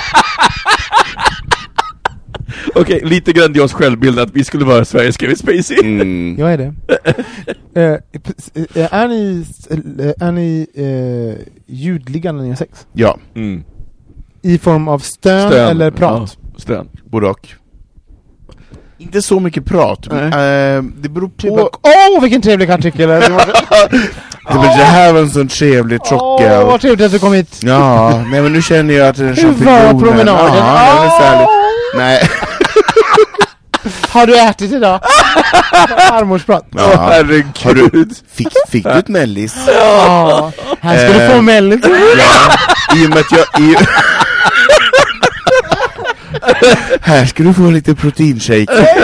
Okej, lite grandios självbild att vi skulle vara Sveriges Kevin Spacey. Mm. Jag är det. Eh, eh, är ni, eh, är ni eh, ljudliga när ni har sex? Ja. Mm. I form av stön, Stön. eller prat? Ja. Stön. Både och. Inte så mycket prat. Uh, det beror på... Åh, oh, vilken trevlig artikel! Det, var... det, det här var en sån trevlig tjocka. Åh, oh, vad trevligt att du kom hit. Ja, nej men nu känner jag att den Hur var promenaden? Ja, oh! Nej. Har du ätit idag? Armorsprat. Ja, herregud. Har du, fick, fick du ett mellis? Ja, här ska uh, du få mellis. Ja, i och med att jag... I... Här ska du få lite proteinshake.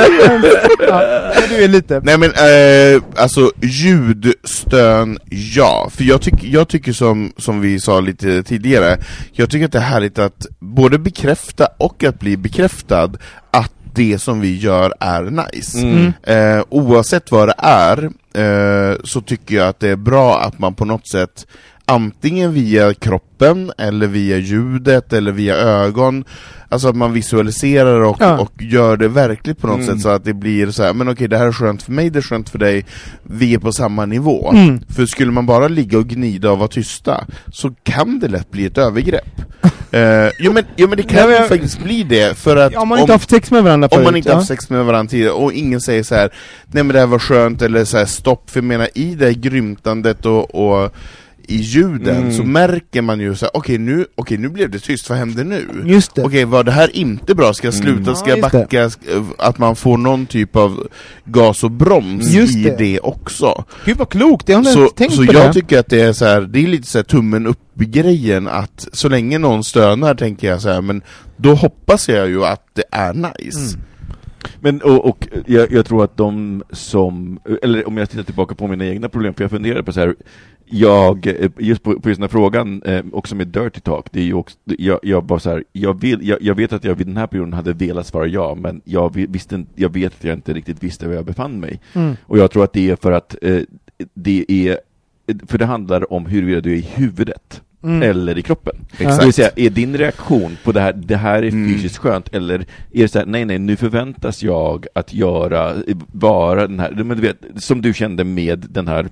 Ja, du är lite. Nej men eh, alltså ljudstön, ja. För jag, tyck, jag tycker som, som vi sa lite tidigare, jag tycker att det är härligt att både bekräfta och att bli bekräftad att det som vi gör är nice. Mm. Eh, oavsett vad det är eh, så tycker jag att det är bra att man på något sätt antingen via kroppen eller via ljudet eller via ögon, alltså att man visualiserar och, ja. och gör det verkligt på något mm. sätt så att det blir så här, men okej, det här är skönt för mig, det är skönt för dig, vi är på samma nivå. Mm. För skulle man bara ligga och gnida och vara tysta så kan det lätt bli ett övergrepp. uh, jo, men, jo men det kan ju faktiskt bli det för att ja, om man inte om, haft sex med varandra förut, om man inte ja. haft sex med varandra tidigare och ingen säger så här, nej men det här var skönt eller så här, stopp, för jag menar i det grymtandet och, och i ljuden mm. så märker man ju så här, okej okay, nu, okay, nu blev det tyst, vad händer nu? Just det. Okej, okay, var det här inte bra? Ska jag sluta? Mm. Ska jag backa? Att man får någon typ av gas och broms just i det. det också. Gud vad klokt, det har jag så, inte tänkt så på jag det. tycker att det är så här, det är lite så här tummen upp i grejen att så länge någon stönar tänker jag så här, men då hoppas jag ju att det är nice. Mm. Men och, och jag, jag tror att de som, eller om jag tittar tillbaka på mina egna problem, för jag funderar på så här, jag, just på, på just den här frågan, eh, också med Dirty Talk, det är ju också, jag, jag bara så här, jag, vill, jag, jag vet att jag vid den här perioden hade velat svara ja, men jag, visste, jag vet att jag inte riktigt visste var jag befann mig. Mm. Och jag tror att det är för att eh, det är, för det handlar om huruvida du är i huvudet. Mm. Eller i kroppen. Exakt. Det vill säga, är din reaktion på det här, det här är mm. fysiskt skönt, eller är det så här, nej nej, nu förväntas jag att göra, vara den här, men du vet, som du kände med den här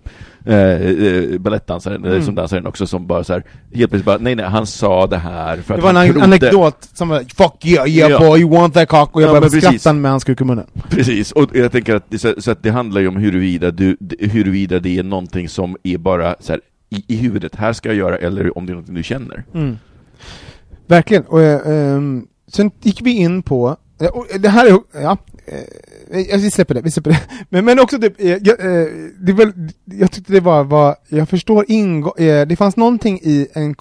eh, balettdansaren, mm. som dansaren också, som bara så här, helt plötsligt bara, nej nej, han sa det här för att det var han en trodde... anekdot som var, fuck yeah, yeah ja. boy, you want that cock, och jag ja, bara skrattade med hans kuk i munnen. Precis, och jag tänker att, så, så att det handlar ju om huruvida, du, huruvida det är någonting som är bara så här, I, i huvudet, här ska jag göra, eller om det är något du känner. Mm. Verkligen. Och, um, sen gick vi in på, och det här är, ja, eh, vi släpper det, vi släpper det. Men, men också det, jag, det är väl, jag tyckte det var, var jag förstår ingå, eh, det fanns någonting i en,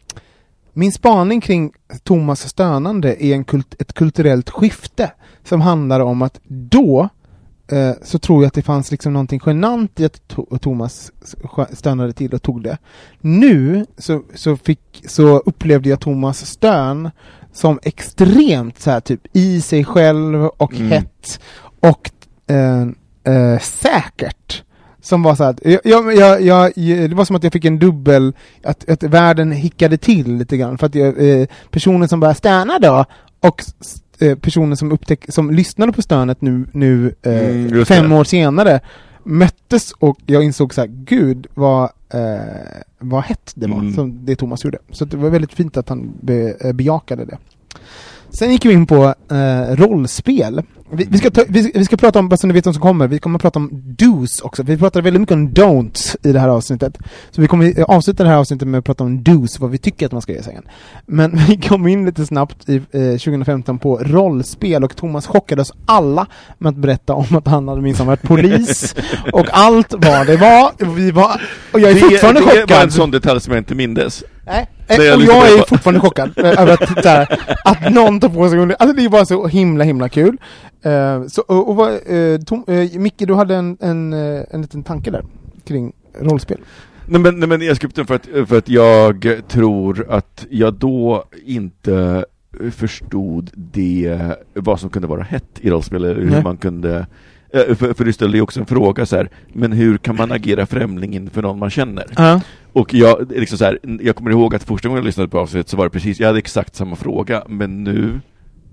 min spaning kring Thomas stönande är en kult, ett kulturellt skifte som handlar om att då eh, så tror jag att det fanns liksom någonting genant i att to- Thomas stönade till och tog det. Nu så, så, fick, så upplevde jag Thomas stön som extremt så här, typ i sig själv och mm. hett och eh, eh, säkert. Som var så att jag, jag, jag, det var som att jag fick en dubbel, att, att världen hickade till lite grann för att jag, eh, personen som började stöna då och eh, personen som upptäck, som lyssnade på stönet nu, nu eh, mm, fem det. år senare möttes, och jag insåg så här, gud vad eh, vad hett det var mm. som det Thomas gjorde. Så det var väldigt fint att han be, bejakade det. Sen gick vi in på eh, rollspel. Vi, vi, ska ta, vi, vi ska prata om, bara så ni vet vad som kommer, vi kommer att prata om do's också. Vi pratar väldigt mycket om don'ts i det här avsnittet. Så vi kommer avsluta det här avsnittet med att prata om do's, vad vi tycker att man ska göra sen. Men vi kom in lite snabbt i eh, tjugo femton på rollspel, och Thomas chockade oss alla med att berätta om att han hade minst varit polis och allt vad det var. Och, vi var, och jag är det, fortfarande det chockad. Det var en sån detalj som jag inte mindes. Nej, och jag, jag är fortfarande chockad över att, där, att någon tar på sig. Alltså det är bara så himla himla kul. Uh, så, och, och vad, uh, Tom, uh, Micke, du hade en, en, uh, en liten tanke där kring rollspel. Nej men, nej, men jag skrev den för att, för att jag tror att jag då inte förstod det, vad som kunde vara hett i rollspel, eller hur nej. man kunde. För, för du ställde ju också en fråga så här, men hur kan man agera främling inför någon man känner? Uh-huh. Och jag, liksom så här, jag kommer ihåg att första gången jag lyssnade på avsnittet så var det precis, jag hade exakt samma fråga, men nu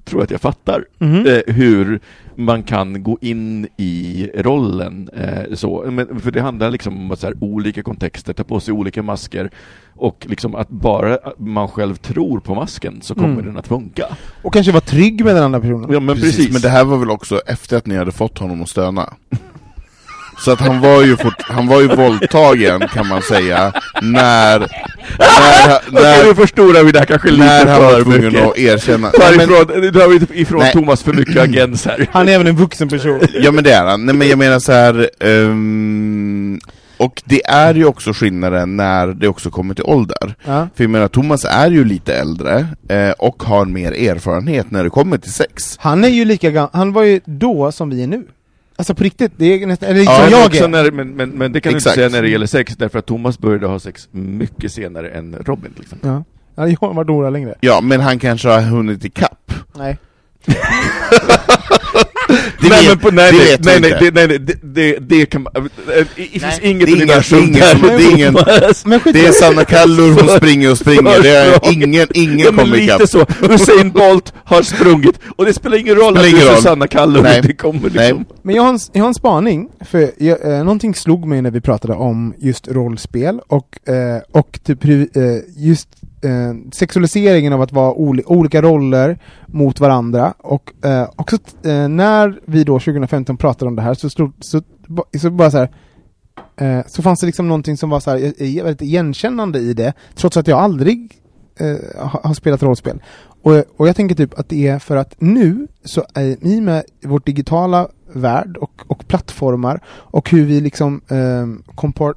tror jag att jag fattar Mhm. eh, hur man kan gå in i rollen eh, så. Men, för det handlar liksom om att så här, olika kontexter, ta på sig olika masker och liksom att bara man själv tror på masken så kommer Mm. den att funka. Och kanske vara trygg med den andra personen. Ja, men Precis, precis. men det här var väl också efter att ni hade fått honom att stöna. Så att han var ju fort, han var ju våldtagen kan man säga när när, Okej, när, nu förstorar vi det här kanske lite när han var för tvungen mycket. att erkänna. Ta Nej, men, ifrån, nu drar vi ifrån Nej. Thomas för mycket agens här. Han är även en vuxen person. ja men det är han. Nej men jag menar så här. ehm, och det är ju också skillnaden när det också kommer till ålder. Ja. För jag menar, Thomas är ju lite äldre eh, och har mer erfarenhet när det kommer till sex. Han är ju lika gammal, han var ju då som vi är nu. Alltså på riktigt, det är nästan, eller Ja, som Men, jag också är. när, men, men, men det kan du Exakt. inte säga när det gäller sex, därför att Thomas började ha sex mycket senare än Robin liksom. Ja. Ja, jag har varit några längre. Ja, men han kanske har hunnit i kapp. Nej. Det nej, vet- men på, nej, det nej, vet nej, vi nej, inte. det, nej, nej, det, det, det kan man... Det finns Nej, inget det är ingen- universum det är ingen- där. det är ingen- Men skit, Det är Sanna Kallur, hon För- springer och springer. Det är förslag. ingen, ingen Ja, men kommer lite ikapp. så. Usain Bolt har sprungit och det spelar ingen roll Spelar att ingen du är roll. Susanna Kallur. Nej. Det kommer liksom... Nej. men jag har, en, jag har en spaning, för jag, eh, någonting slog mig när vi pratade om just rollspel och, eh, och typ hur, eh, just eh, sexualiseringen av att vara oli, olika roller mot varandra, och eh, också eh, när vi då tjugo femton pratade om det här så, stod, så, så bara så här, eh, så fanns det liksom någonting som var så här, eh, väldigt igenkännande i det, trots att jag aldrig eh, har, har spelat rollspel. Och, och jag tänker typ att det är för att nu så är i med vårt digitala värld och, och plattformar och hur vi liksom eh, kompart,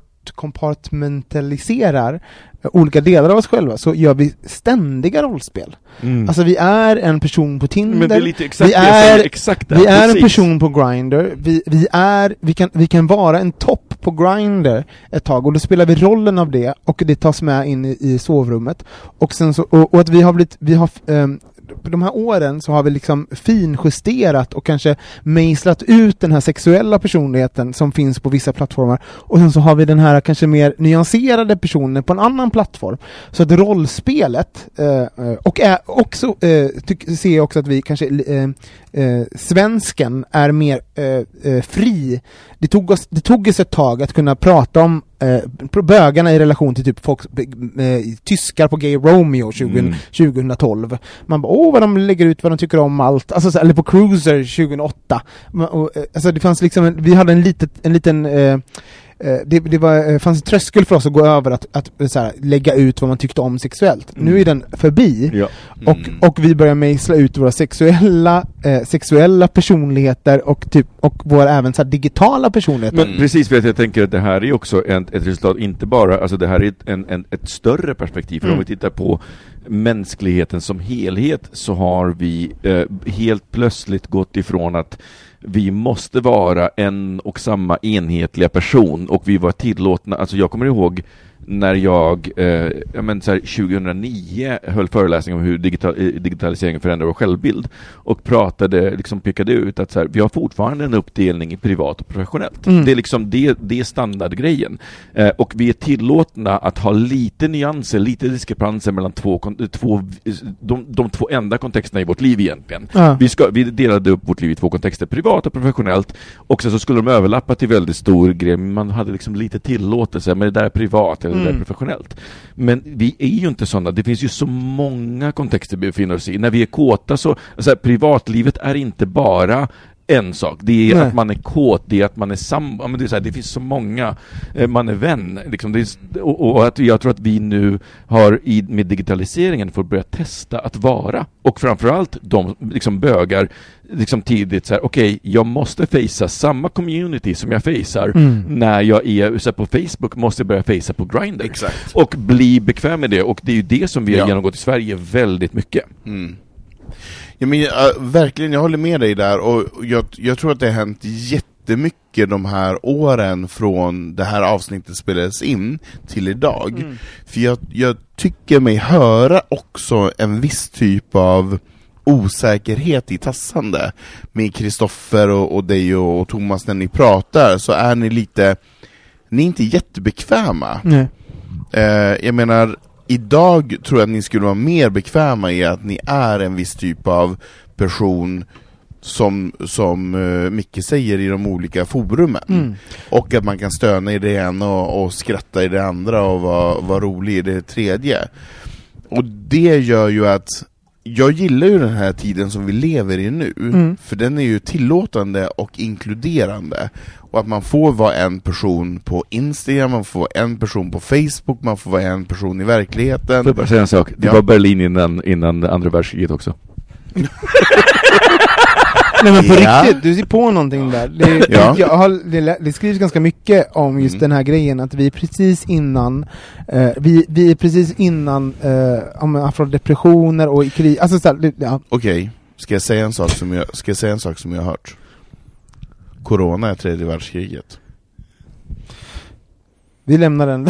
kompartmentaliserar eh, olika delar av oss själva, så gör vi ständiga rollspel. Mm. Alltså vi är en person på Tinder, Men det är lite exakt vi det jag är, säger, exakt det, vi är en precis. person på Grindr, vi, vi, är, vi, kan, vi kan vara en topp på Grindr ett tag, och då spelar vi rollen av det och det tas med in i, i sovrummet, och, sen så, och, och att vi har blivit, vi har um, på de här åren så har vi liksom finjusterat och kanske mejslat ut den här sexuella personligheten som finns på vissa plattformar, och sen så har vi den här kanske mer nyanserade personen på en annan plattform. Så att rollspelet eh, och är också eh, tyck, ser jag också att vi kanske eh, eh, svensken är mer eh, eh, fri. Det tog oss det tog oss ett tag att kunna prata om eh, bögarna i relation till typ folk, eh, tyskar på Gay Romeo tjugo, Mm. tjugohundratolv. Man bara, åh vad de lägger ut, vad de tycker om allt. Alltså, så, eller på Cruiser tjugohundraåtta. Man, och, eh, alltså det fanns liksom, en, vi hade en, litet, en liten eh, eh, det, det var, eh, fanns en tröskel för oss att gå över att, att, att så här, lägga ut vad man tyckte om sexuellt. Mm. Nu är den förbi. Ja. Och, Mm. och vi börjar mejsla ut våra sexuella eh, sexuella personligheter och, typ, och våra även så här, digitala personligheter. Men precis, för att jag tänker att det här är också en, ett resultat, inte bara, alltså det här är ett, en, en, ett större perspektiv, för Mm. om vi tittar på mänskligheten som helhet så har vi eh, helt plötsligt gått ifrån att vi måste vara en och samma enhetliga person, och vi var tillåtna, alltså jag kommer ihåg när jag, eh, jag men, så här, tjugohundranio höll föreläsning om hur digital, eh, digitaliseringen förändrar vår självbild och pratade, liksom pekade ut att så här, vi har fortfarande en uppdelning i privat och professionellt. Mm. Det är liksom det, det är standardgrejen. Eh, och vi är tillåtna att ha lite nyanser, lite diskrepanser mellan två, kon- två de, de två enda kontexterna i vårt liv egentligen. Ja. Vi, ska, vi delade upp vårt liv i två kontexter, privat och professionellt, och sen så skulle de överlappa till väldigt stor grej, men man hade liksom lite tillåtelse, men det där är privat eller det där är Mm. professionellt. Men vi är ju inte sådana, det finns ju så många kontexter vi befinner oss i. När vi är kåta så, så här, privatlivet är inte bara en sak, det är Nej. att man är kåt, det är att man är sam, ja, men det är så här, det finns så många, eh, man är vän liksom, det är, och, och att jag tror att vi nu har i, med digitaliseringen får börja testa att vara, och framförallt de liksom bögar liksom tidigt så här, okej, okay, jag måste fejsa samma community som jag fejsar Mm. när jag är så här, på Facebook, måste jag börja fejsa på Grindr. Exakt. Och bli bekväm med det, och det är ju det som vi har Ja. genomgått i Sverige väldigt mycket. Mm. Ja, men, uh, verkligen, jag håller med dig där, och jag, jag tror att det har hänt jättemycket de här åren från det här avsnittet spelades in till idag. Mm. För jag, jag tycker mig höra också en viss typ av osäkerhet i tassande med Kristoffer och, och dig och, och Thomas. När ni pratar så är ni lite, ni är inte jättebekväma. Nej. Eh, jag menar, idag tror jag att ni skulle vara mer bekväma i att ni är en viss typ av person som, som uh, Micke säger i de olika forumen. Mm. Och att man kan stöna i det ena och, och skratta i det andra och vara, vara rolig i det tredje. Och det gör ju att jag gillar ju den här tiden som vi lever i nu. Mm. För den är ju tillåtande och inkluderande. Och att man får vara en person på Instagram, man får vara en person på Facebook, man får vara en person i verkligheten. Får jag bara säga en sak? Det ja. var Berlin innan, innan andra världskriget också. Nej, men på ja. riktigt, du ser på någonting där. Det, ja. jag har, det, det skrivs ganska mycket om just mm. den här grejen, att vi är precis innan eh, vi, vi är precis innan eh, om afrodepressioner och i krig. Alltså, så här, ja. Okej, okay. ska jag säga en sak som jag ska jag säga en sak som jag har hört? Corona är tredje världskriget. Vi lämnar den.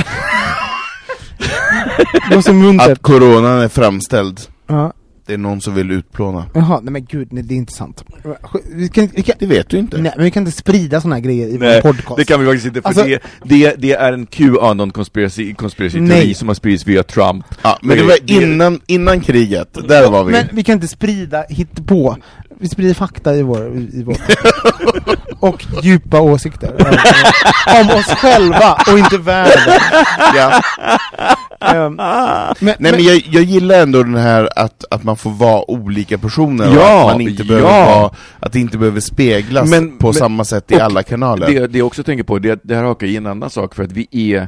Det var så muntert. Att coronan är framställd. Ja. Det är någon som vill utplåna. Jaha, nej men gud, nej, det är inte sant. Vi kan, vi kan, det vet du inte. Nej, men vi kan inte sprida såna här grejer i nej, vår podcast. Det kan vi faktiskt inte, för alltså, det, det, det är en QAnon-konspiracy-teori som har spridits via Trump. Ja, men det var innan, innan kriget, där var vi. Men vi kan inte sprida hit på. Vi sprider fakta i vår, i vår. Och djupa åsikter om oss själva och inte världen. Ja. Um, men, Nej men, men jag, jag gillar ändå den här att, att man får vara olika personer. Ja, och att man inte behöver ja. vara, att det inte behöver speglas men, på men, samma sätt i alla kanaler. Det, det jag också tänker på, det, det här hakar i en annan sak, för att vi är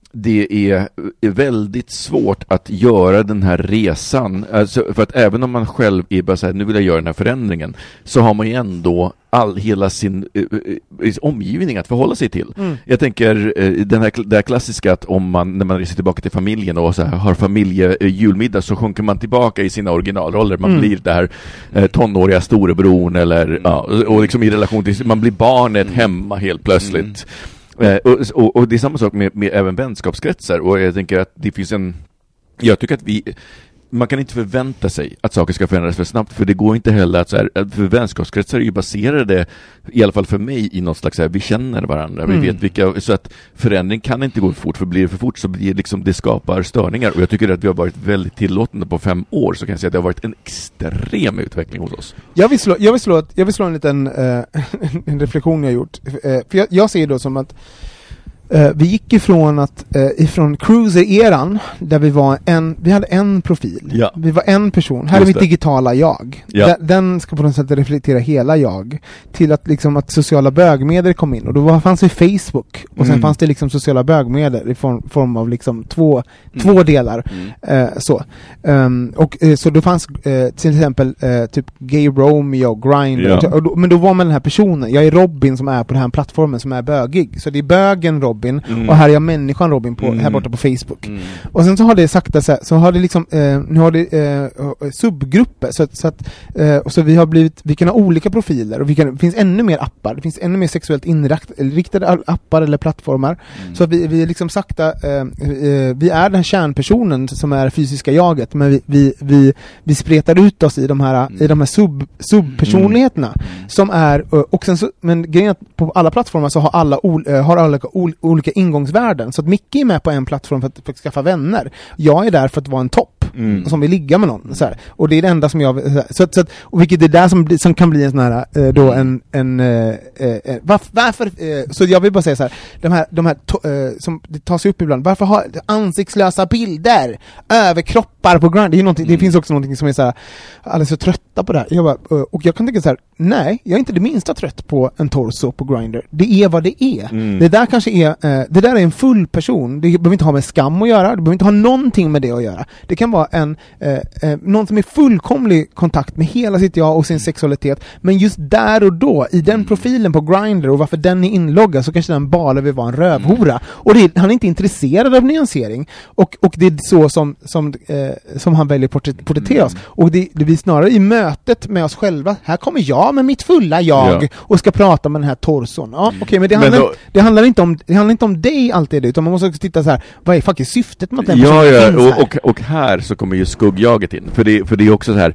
det är, är väldigt svårt att göra den här resan, alltså, för att även om man själv är bara så här, nu vill jag göra den här förändringen, så har man ju ändå all, hela sin uh, uh, omgivning att förhålla sig till. Mm. Jag tänker uh, den här, det här klassiska att om man, när man reser tillbaka till familjen och så här, har familje uh, julmiddag, så sjunker man tillbaka i sina originalroller. Man mm. blir det här uh, tonåriga storebror eller mm. uh, och liksom i relation till, man blir barnet mm. hemma helt plötsligt. Mm. Eh, och, och, och det är samma sak med, med även vänskapskretsar, och jag tänker att det finns en, jag tycker att vi, man kan inte förvänta sig att saker ska förändras för snabbt, för det går inte heller att så här, för vänskapskretsar är ju baserade, i alla fall för mig, i något slags så här, vi känner varandra, mm. vi vet vilka, så att förändring kan inte gå för fort, för blir det för fort så blir det liksom, det skapar störningar, och jag tycker att vi har varit väldigt tillåtande på fem år, så kan jag säga att det har varit en extrem utveckling hos oss. Jag vill slå, jag vill slå, jag vill slå en liten uh, en reflektion jag har gjort, uh, för jag, jag ser då som att Uh, vi gick ifrån att uh, ifrån cruiser-eran, där vi var en, vi hade en profil. Ja. Vi var en person. Här Just är mitt det. digitala jag. Ja. Den, den ska på något sätt reflektera hela jag. Till att liksom att sociala bögmedier kom in. Och då var, fanns det Facebook. Och sen mm. fanns det liksom sociala bögmedier i form, form av liksom två, mm. två delar. Mm. Uh, så. Um, och uh, så då fanns uh, till exempel uh, typ Gay Romeo, Grindr. Ja. Och då, men då var man den här personen. Jag är Robin som är på den här plattformen som är bögig. Så det är bögen Robin. Mm. Och här är jag människan Robin på, mm. här borta på Facebook. Mm. Och sen så har det sakta så, här, så har det liksom eh, nu har det eh, subgrupper så att, så att eh, och så vi har blivit, vi kan ha olika profiler, och vi kan, det finns ännu mer appar, det finns ännu mer sexuellt inriktade appar eller plattformar. Mm. Så vi vi liksom sakta eh, eh, vi är den här kärnpersonen som är fysiska jaget, men vi vi vi, vi spretar ut oss i de här mm. i de här sub subpersonligheterna mm. som är, och sen så, men grejen är att på alla plattformar så har alla ol, har alla ol, olika ingångsvärden. Så att Micke är med på en plattform för att, för att skaffa vänner. Jag är där för att vara en topp mm. som vill ligga med någon. Så här. Och det är det enda som jag... Så att, så att, och vilket är där som, som kan bli en sån här... Eh, då en... en eh, eh, varför... varför eh, så jag vill bara säga så här. De här... De här to, eh, som det tas upp ibland. Varför har ansiktslösa bilder? Överkroppar på Grindr? Det, är någonting, mm. det finns också någonting som är så här... Alla är så trötta på det här. Jag bara, och jag kan tänka så här... Nej, jag är inte det minsta trött på en torso på Grindr. Det är vad det är. Mm. Det där kanske är... Eh, det där är en full person. Det behöver inte ha med skam att göra. Det behöver inte ha någonting med det att göra. Det kan vara en eh, eh, någon som är fullkomlig kontakt med hela sitt jag och sin sexualitet. Men just där och då, i den profilen på Grindr, och varför den är inloggad, så kanske den bara vill vara en rövhora. Och det, han är inte intresserad av nyansering. Och, och det är så som, som, eh, som han väljer att porträttera oss. Och det, det blir snarare i mötet med oss själva. Här kommer jag med mitt fulla jag ja. och ska prata med den här torson. Ja, okej, okay, men det handlar, men då, det handlar inte om det handlar inte om dig alltid, utan man måste också titta så här, vad är faktiskt syftet med att den ja, ja, finns och, här? Och, och här så kommer ju skuggjaget in, för det, för det är också så här,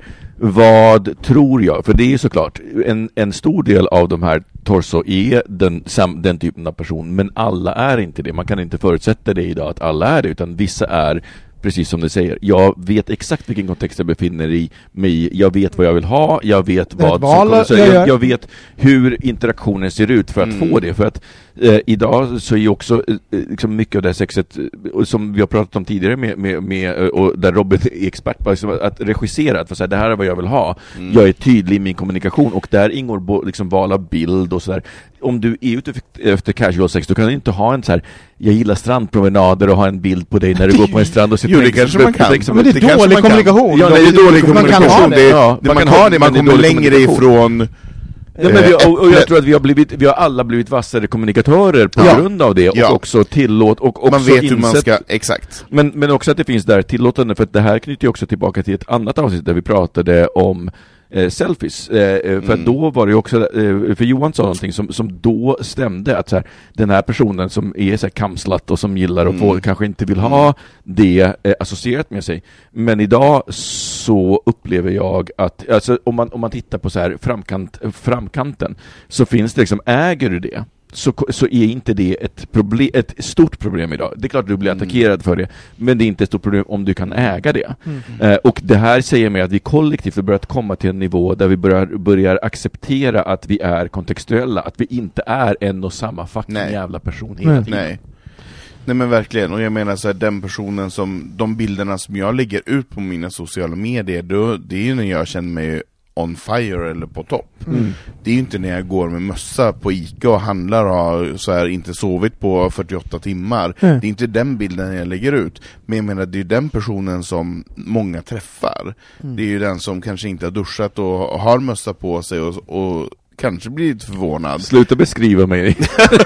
vad tror jag? För det är ju såklart en, en stor del av de här torso är den, sam, den typen av person, men alla är inte det. Man kan inte förutsätta det idag att alla är det, utan vissa är precis som du säger. Jag vet exakt vilken kontext jag befinner i mig i. Jag vet vad jag vill ha. Jag vet vad val, som kommer. Så jag, jag, jag vet hur interaktionen ser ut för att mm. få det. För att eh, idag så är ju också eh, liksom mycket av det här sexet eh, som vi har pratat om tidigare med, med, med eh, och där Robin är expert på liksom, att regissera, att säga det här är vad jag vill ha. Mm. Jag är tydlig i min kommunikation och där ingår bo, liksom val av bild och sådär. Om du är ute efter casual sex, då kan du inte ha en så här, jag gillar strandpromenader och ha en bild på dig när du går på en strand och sitter. Jo, det kanske man kan. Men det är dålig kommunikation. Ja, det är dålig kommunikation. Det, ja, man, man kan ha det, man kommer längre ifrån. Ja, men vi, och, och jag tror att vi har blivit, vi har alla blivit vassare kommunikatörer på ja. grund av det och ja. också tillåt och också man vet insett, hur man ska, exakt. Men, men också att det finns där tillåtande, för att det här knyter ju också tillbaka till ett annat avsnitt där vi pratade om Eh, selfies, eh, för mm. att då var det ju också, eh, för Johan sa någonting som, som då stämde, att så här, den här personen som är så här kamslat och som gillar mm. och får, kanske inte vill ha det eh, associerat med sig, men idag så upplever jag att, alltså om man, om man tittar på så här framkant, framkanten, så finns det liksom, äger du det Så, så är inte det ett, problem, ett stort problem idag. Det är klart att du blir attackerad mm. för det, men det är inte ett stort problem om du kan äga det. Mm. Eh, och det här säger mig att vi kollektivt har börjat komma till en nivå där vi börjar, börjar acceptera att vi är kontextuella, att vi inte är en och samma fucking Nej. jävla person hela tiden. Nej. Nej men verkligen, och jag menar så här, den personen som, de bilderna som jag lägger ut på mina sociala medier, då, det är ju när jag känner mig on fire eller på topp. Mm. Det är ju inte när jag går med mössa på Ica och handlar och har så här inte sovit på fyrtioåtta timmar. Mm. Det är inte den bilden jag lägger ut. Men jag menar, det är den personen som många träffar. Mm. Det är ju den som kanske inte har duschat och har mössa på sig och, och kanske blir lite förvånad. Sluta beskriva mig.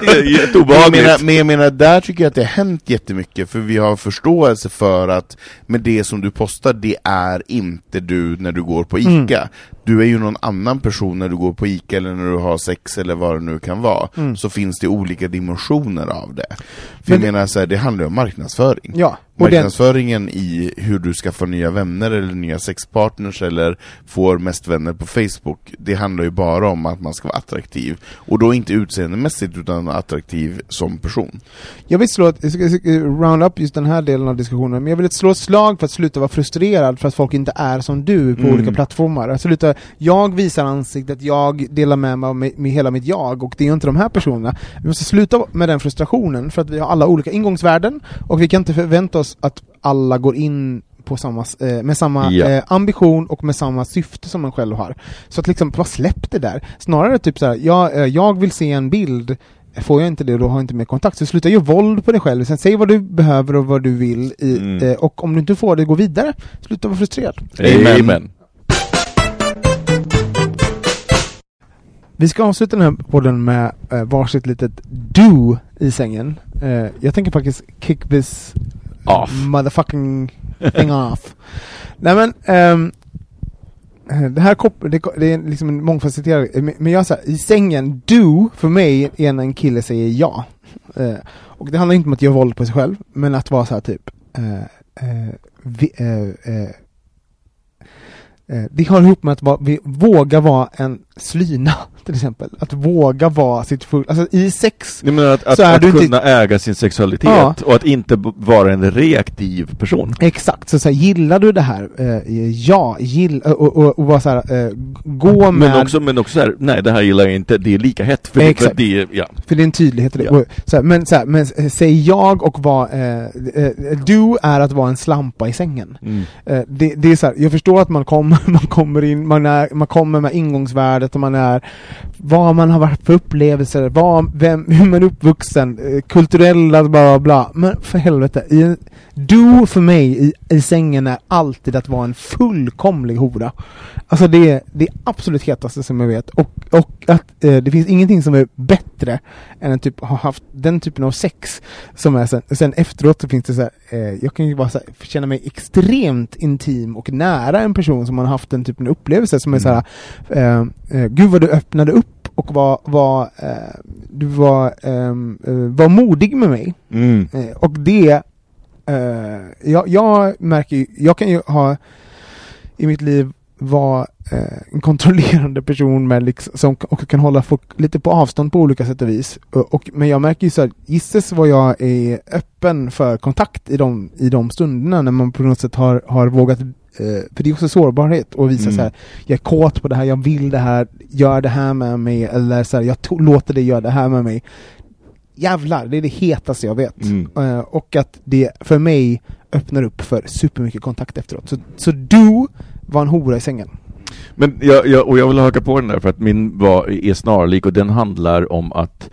men, jag menar, men jag menar, där tycker jag att det har hänt jättemycket, för vi har förståelse för att med det som du postar, det är inte du när du går på Ica. Mm. Du är ju någon annan person när du går på Ica eller när du har sex eller vad det nu kan vara. Mm. Så finns det olika dimensioner av det. För men jag menar så här, det handlar om marknadsföring. Ja. Marknadsföringen den... i hur du ska få nya vänner eller nya sexpartners eller får mest vänner på Facebook, det handlar ju bara om att man ska vara attraktiv. Och då inte utseendemässigt utan attraktiv som person. Jag vill slå ett, jag ska, jag ska round up just den här delen av diskussionen, men jag vill slå ett slag för att sluta vara frustrerad för att folk inte är som du på mm. olika plattformar. Att sluta, jag visar ansiktet, jag delar med mig med, med hela mitt jag, och det är inte de här personerna. Vi måste sluta med den frustrationen för att vi har alla olika ingångsvärden och vi kan inte förvänta oss att alla går in på samma, eh, med samma ja. eh, ambition och med samma syfte som man själv har. Så att liksom, bara släpp det där. Snarare typ så här, jag, eh, jag vill se en bild, får jag inte det, då har jag inte mer kontakt. Så sluta göra våld på dig själv. Sen säg vad du behöver och vad du vill i, mm. eh, och om du inte får det, gå vidare. Sluta vara frustrerad. Amen. Amen. Vi ska avsluta den här podden med eh, varsitt litet do i sängen. Eh, jag tänker faktiskt kick this off. Motherfucking thing off. Nej men um, det här kop- det, det är liksom en mångfacetterad, men jag säger i sängen, do för mig är när en kille säger ja. Uh, och det handlar inte om att göra våld på sig själv, men att vara så här typ uh, uh, vi, uh, uh, uh, det har ihop med att va- vi våga vara en slyna till exempel. Att våga vara sitt full... Alltså i sex... Jag menar att, att, så är att du kunna inte... äga sin sexualitet ja. och att inte b- vara en reaktiv person. Exakt. Så, så här, gillar du det här? Uh, ja, gill, uh, och, och, och vara så här, uh, gå med... Men också, men också så här, nej det här gillar jag inte, det är lika hett. För, Exakt. Det, för, det, ja. för det är en tydlighet i det. Ja. Så här, men, så här, men uh, säg jag och vad uh, uh, du är att vara en slampa i sängen. Mm. Uh, det, det är så här, jag förstår att man kommer, man kommer in, man, är, man kommer med ingångsvärdet och man är vad man har varit för upplevelser, vad, vem, hur man är uppvuxen, eh, kulturella bla bla, men för helvete, i, du för mig i, i sängen är alltid att vara en fullkomlig hora. Alltså det är det är absolut hetaste som jag vet, och, och att eh, det finns ingenting som är bättre än att typ ha haft den typen av sex som är sen, sen efteråt så finns det så här, eh, jag kan ju bara så här, känna mig extremt intim och nära en person som man har haft den typen av upplevelse som är mm. så här, eh, eh, gud vad du öppnade upp och var, var eh, du var, eh, var modig med mig. Mm. Eh, och det eh, jag, jag märker ju, jag kan ju ha i mitt liv vara eh, en kontrollerande person med liksom, som också kan hålla folk lite på avstånd på olika sätt och vis. Och, och, men jag märker ju så här, gissas vad jag är öppen för kontakt i de, i de stunderna när man på något sätt har, har vågat, eh, för det är också sårbarhet och visa mm. så här, jag är kåt på det här, jag vill det här, gör det här med mig, eller så här, jag to- låter det göra det här med mig. Jävlar, det är det hetaste jag vet. Mm. Uh, och att det för mig öppnar upp för supermycket kontakt efteråt. Så, så du var en hora i sängen. Men jag, jag, och jag vill haka på den där för att min var, är snarlik och den handlar om att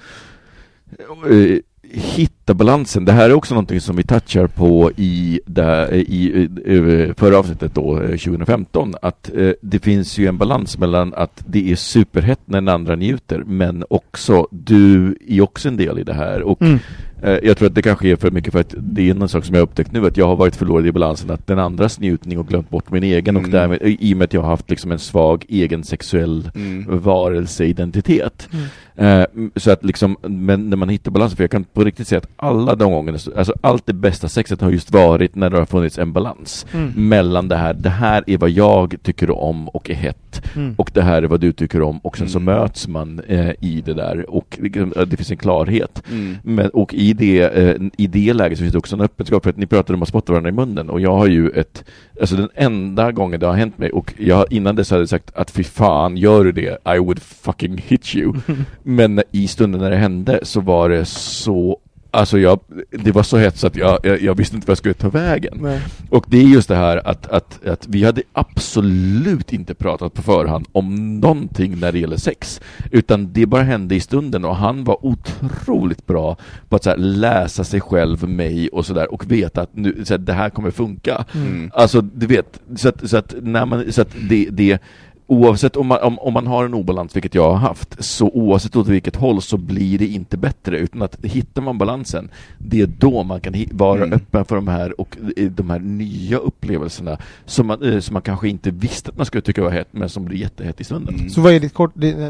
uh, hitta balansen. Det här är också någonting som vi touchar på i, där, i, i förra avsnittet då, tjugo femton, att eh, det finns ju en balans mellan att det är superhett när den andra njuter, men också du är också en del i det här och mm. eh, jag tror att det kanske är för mycket för att det är en sak som jag har upptäckt nu, att jag har varit förlorad i balansen, att den andras njutning och glömt bort min egen mm. och därmed, i och med att jag har haft liksom en svag egen sexuell mm. varelseidentitet. Mm. Eh, så att liksom, men när man hittar balansen, för jag kan på riktigt säga att alla de gångerna, alltså allt det bästa sexet har just varit när det har funnits en balans mm. mellan det här, det här är vad jag tycker om och är hett mm. och det här är vad du tycker om och sen mm. så möts man eh, i det där och det finns en klarhet mm. men, och i det, eh, i det läget så finns det också en öppenskap, för att ni pratade om att spotta varandra i munnen och jag har ju ett, alltså den enda gången det har hänt mig, och jag innan dess hade sagt att fy fan, gör du det, I would fucking hit you men i stunden när det hände så var det så, alltså jag, det var så hett så att jag, jag, jag visste inte vad jag skulle ta vägen. Nej. Och det är just det här att, att, att vi hade absolut inte pratat på förhand om någonting när det gäller sex, utan det bara hände i stunden och han var otroligt bra på att så här, läsa sig själv, mig och sådär och veta att nu, så här, det här kommer funka. Mm. Alltså du vet, så att, så att, när man, så att det, det oavsett om man, om, om man har en obalans, vilket jag har haft, så oavsett åt vilket håll så blir det inte bättre, utan att hittar man balansen, det är då man kan hi- vara mm. öppen för de här och de här nya upplevelserna som man, eh, som man kanske inte visste att man skulle tycka var hett, men som blir jättehett i stunden. Mm. Så vad är ditt kort? Det, det,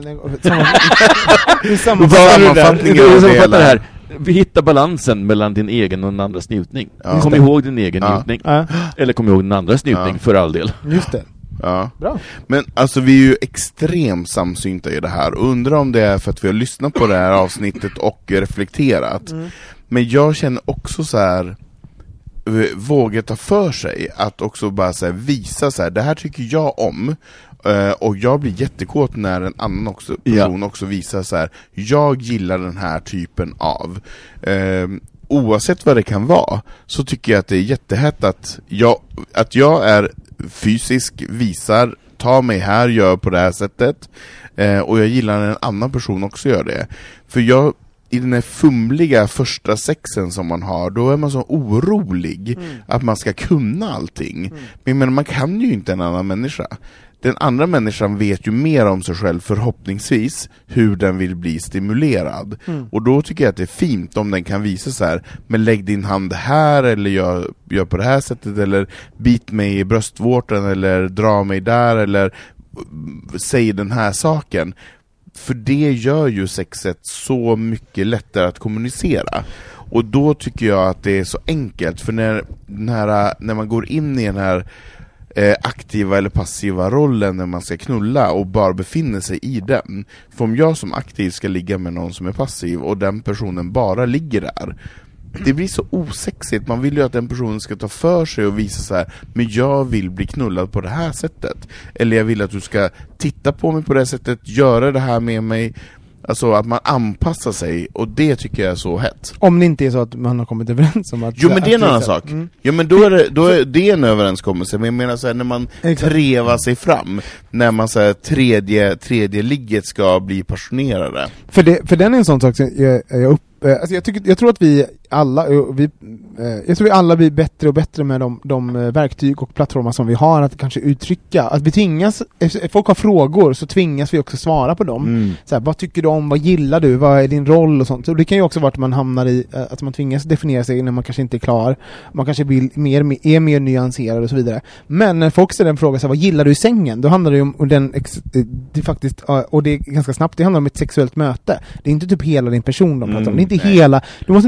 det, sammanfattningen av det, det här. Vi hittar balansen mellan din egen och den andras njutning. Ja. Kom ihåg din egen ja. njutning. Ja. Eller kom ihåg den andras njutning ja. för all del. Just det. Ja. Bra. Men alltså vi är ju extremt samsynta i det här. Undrar om det är för att vi har lyssnat på det här avsnittet och reflekterat. Mm. Men jag känner också så här, våga ta för sig att också bara så här, visa så här, det här tycker jag om. Uh, och jag blir jättekåt när en annan också, person ja. också visar så här, jag gillar den här typen av. Uh, oavsett vad det kan vara så tycker jag att det är jättehett att jag, att jag är fysisk, visar, ta mig här, gör på det här sättet. Uh, och jag gillar när en annan person också gör det. För jag, i den här fumliga första sexen som man har, då är man så orolig mm. att man ska kunna allting. Mm. Men, men man kan ju inte en annan människa. Den andra människan vet ju mer om sig själv, förhoppningsvis, hur den vill bli stimulerad. Mm. Och då tycker jag att det är fint om den kan visa så här, men lägg din hand här, eller gör, gör på det här sättet, eller bit mig i bröstvårtan, eller dra mig där, eller säg den här saken. För det gör ju sexet så mycket lättare att kommunicera. Och då tycker jag att det är så enkelt, för när, den här, när man går in i den här Eh, aktiva eller passiva rollen när man ska knulla och bara befinner sig i den. För om jag som aktiv ska ligga med någon som är passiv och den personen bara ligger där, det blir så osexigt. Man vill ju att den personen ska ta för sig och visa så här, men jag vill bli knullad på det här sättet. Eller jag vill att du ska titta på mig på det här sättet, göra det här med mig. Alltså att man anpassar sig, och det tycker jag är så hett. Om det inte är så att man har kommit överens om att... Jo, men det är en annan sak. Mm. Ja, men då är det, då är det en överenskommelse. Men jag menar så här, när man Exakt. trevar sig fram, när man så här, tredje, tredje ligget ska bli passionerade. För, det, för den är en sån sak som jag, jag upp Alltså jag, tycker, jag tror att vi alla vi, jag tror vi alla blir bättre och bättre med de, de verktyg och plattformar som vi har att kanske uttrycka, att vi tvingas, folk har frågor så tvingas vi också svara på dem. Mm. Så här, vad tycker du om, vad gillar du, vad är din roll och sånt. Så det kan ju också vara att man hamnar i att man tvingas definiera sig när man kanske inte är klar. Man kanske blir mer, är mer nyanserad och så vidare. Men när folk ställer en fråga så här, vad gillar du i sängen? Då handlar det ju om den det faktiskt, och det är ganska snabbt, det handlar om ett sexuellt möte. Det är inte typ hela din person de pratar om. Det är inte hela, du måste inte förklara hela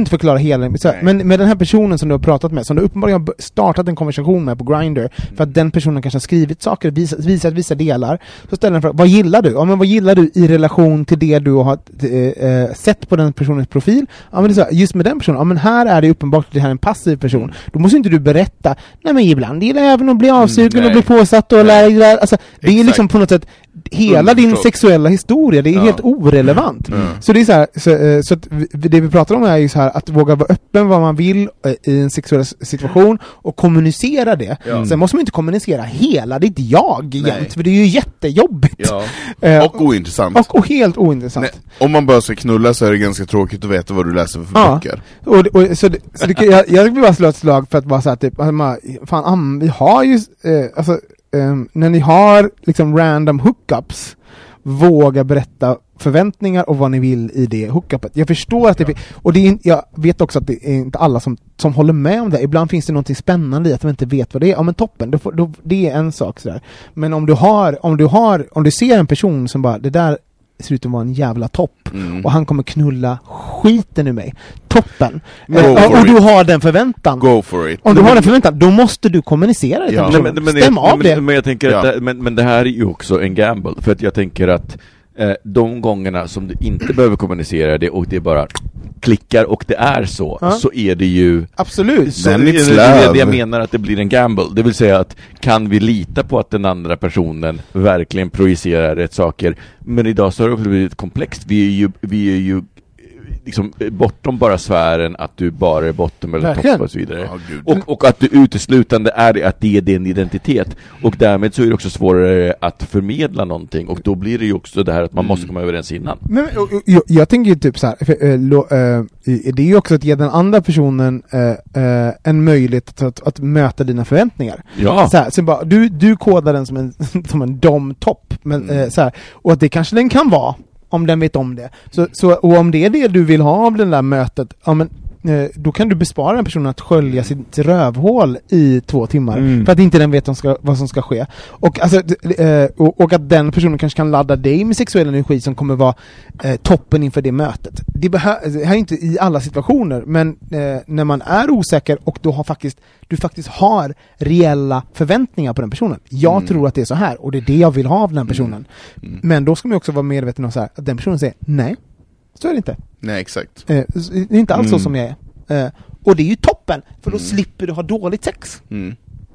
hela, så här, men med den här personen som du har pratat med, som du uppenbarligen har startat en konversation med på Grindr, mm. för att den personen kanske har skrivit saker, visat, visat vissa delar, så ställer den frågan, vad gillar du? Ja, men vad gillar du i relation till det du har äh, sett på den personens profil? Ja, men det är så här, just med den personen, ja, men här är det uppenbart att det här är en passiv person. Mm. Då måste inte du berätta, nej men ibland gillar jag även att bli avsugen mm, och bli påsatt och lära, alltså det är liksom på något sätt hela din sexuella historia, det är ja. helt orelevant. Mm. Mm. Så det är så här, så, så att det vi pratar om är ju så här, att våga vara öppen vad man vill i en sexuell situation och kommunicera det. Ja. Sen måste man inte kommunicera hela ditt jag jämt, för det är ju jättejobbigt. Ja. Uh, och ointressant. Och, och helt ointressant. Nej, om man bara ska knulla så är det ganska tråkigt att veta vad du läser för ja. böcker. Och, och, så det, så det, jag, jag vill bara slå ett slag för att bara säga typ, fan, am, vi har ju, eh, alltså, Um, när ni har liksom random hookups, våga berätta förväntningar och vad ni vill i det hookupet. Jag förstår att det, ja. och det är, jag vet också att det är inte alla som, som håller med om det. Ibland finns det något spännande i att de inte vet vad det är. Ja, men toppen, då, då, det är en sak sådär. Men om du har, om du har, om du ser en person som bara, det där ser ut att vara en jävla topp mm. och han kommer knulla skiten ur mig. Toppen. Uh, och du har den förväntan. Go for it. Om du har den förväntan, då måste du kommunicera det. Ja. Nej, men, men, Stäm av men, det. Men jag tänker att ja. det, men, men det här är ju också en gamble. För att jag tänker att eh, de gångerna som du inte behöver kommunicera det och det bara klickar och det är så, ja. så är det ju absolut. Så det, det, det, det jag menar att det blir en gamble. Det vill säga att kan vi lita på att den andra personen verkligen projicerar rätt saker? Men idag så har det också blivit komplext. Vi är ju, vi är ju liksom bortom bara sfären att du bara är botten eller topp och så vidare. Oh, och, och att du uteslutande är det, att det är din identitet. Och därmed så är det också svårare att förmedla någonting. Och då blir det ju också det här att man måste komma överens innan. Men jag, jag tänker ju typ så här, för, äh, lo, äh, det är ju också att ge den andra personen äh, äh, en möjlighet att, att, att möta dina förväntningar. Ja. Så här, så bara, du, du kodar den som en, som en dom-topp. Men, mm. äh, så här, och att det kanske den kan vara om den vet om det. Så, så, och om det är det du vill ha av det där mötet, ja, men, eh, då kan du bespara en person att skölja sitt rövhål i två timmar. Mm. För att inte den vet vad som ska, vad som ska ske. Och, alltså, eh, och, och att den personen kanske kan ladda dig med sexuell energi som kommer vara eh, toppen inför det mötet. Det, behö- det här är inte i alla situationer, men eh, när man är osäker och du har faktiskt, du faktiskt har reella förväntningar på den personen. Jag mm. tror att det är så här och det är det jag vill ha av den personen. Mm. Mm. Men då ska man också vara medveten om så här, att den personen säger nej. Så är det inte. Nej, exakt. Eh, det är inte alls mm. så som jag är. Eh, och det är ju toppen, för då mm. slipper du ha dåligt sex. Mm.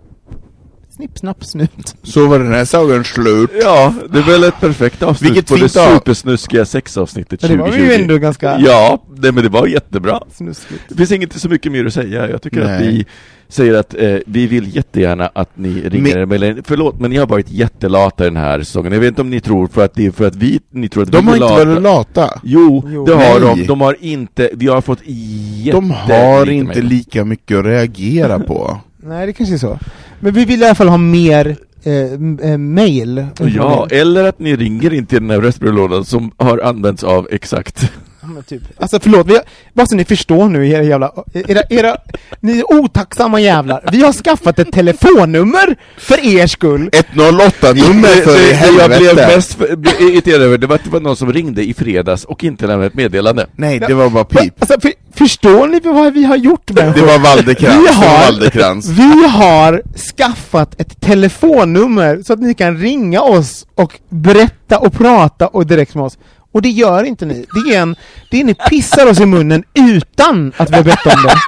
Snipp, snapp, snut. Så var den här sagan slut. Ja, det är väl ett perfekt avsnitt. Vilket på det supersnuskiga sexavsnittet tjugo tjugo. Det var ju ändå ganska... Ja, det, men det var jättebra. Snuskigt. Det finns inte så mycket mer att säga. Jag tycker Nej. att vi säger att eh, vi vill jättegärna att ni ringer. Men, förlåt, men ni har varit jättelata den här säsongen. Jag vet inte om ni tror för att det är för att vi ni tror att de vi har inte varit lata. Jo, jo, det har nej. de. De har inte, vi har fått jätte... De har inte med. lika mycket att reagera på. Nej, det kanske är så. Men vi vill i alla fall ha mer eh, eh, mail. Ja, eller att ni ringer in till den här röstbrevlådan som har använts av exakt. Ja, typ. Alltså förlåt, vi har, bara så ni förstår nu era jävla era, era, ni är otacksamma jävlar. Vi har skaffat ett telefonnummer för er skull. Ett noll åtta-nummer för det, i helvete. Jag blev mest irriterad över det var att det var någon som ringde i fredags och inte lämnade ett meddelande. Nej, det var bara pip. Alltså, för, förstår ni vad vi har gjort med det? Var Valdekrans. Vi har, Valdekrans. vi har skaffat ett telefonnummer så att ni kan ringa oss och berätta och prata och direkt med oss. Och det gör inte ni. Det är en, det är ni pissar oss i munnen utan att vi har bett om det.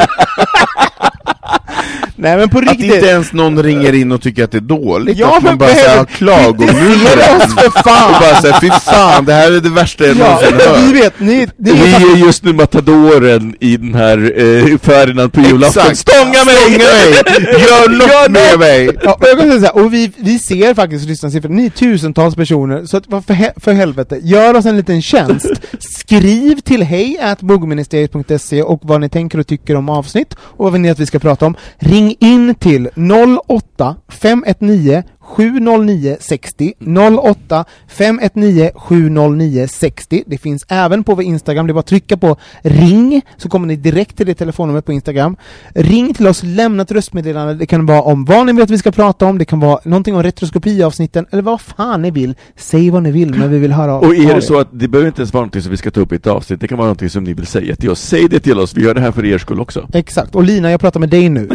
Nej, men på att riktigt. Inte ens någon ringer in och tycker att det är dåligt. Ja, att man bara säger ha klagomur. för fan. Och bara säger, fy fan, det här är det värsta jag ja, någonsin hör. Vi vet, ni, ni är, vi är just nu matadoren i den här eh, Ferdinand på julafton. Stånga mig! Stånga mig! Gör något med mig! Ja, jag kan säga så här, och vi, vi ser faktiskt lyssnarsiffror, ni är tusentals personer, så att, för, he, för helvete, gör oss en liten tjänst. Skriv till hej at bogministeriet punkt se och vad ni tänker och tycker om avsnitt och vad vill ni att vi ska prata om. Ring in till noll åtta åtta fem ett nio sju noll nio sex noll noll åtta fem ett nio sju noll nio sex noll. Det finns även på vår Instagram. Det är bara att trycka på ring så kommer ni direkt till det telefonnumret på Instagram. Ring till oss, lämna ett röstmeddelande. Det kan vara om vad ni vet att vi ska prata om. Det kan vara någonting om retroskopiavsnitten eller vad fan ni vill. Säg vad ni vill, men vi vill höra. Och är det så att det behöver inte ens vara någonting som vi ska ta upp i ett avsnitt. Det kan vara någonting som ni vill säga till oss. Säg det till oss. Vi gör det här för er skull också. Exakt. Och Lina, jag pratar med dig nu.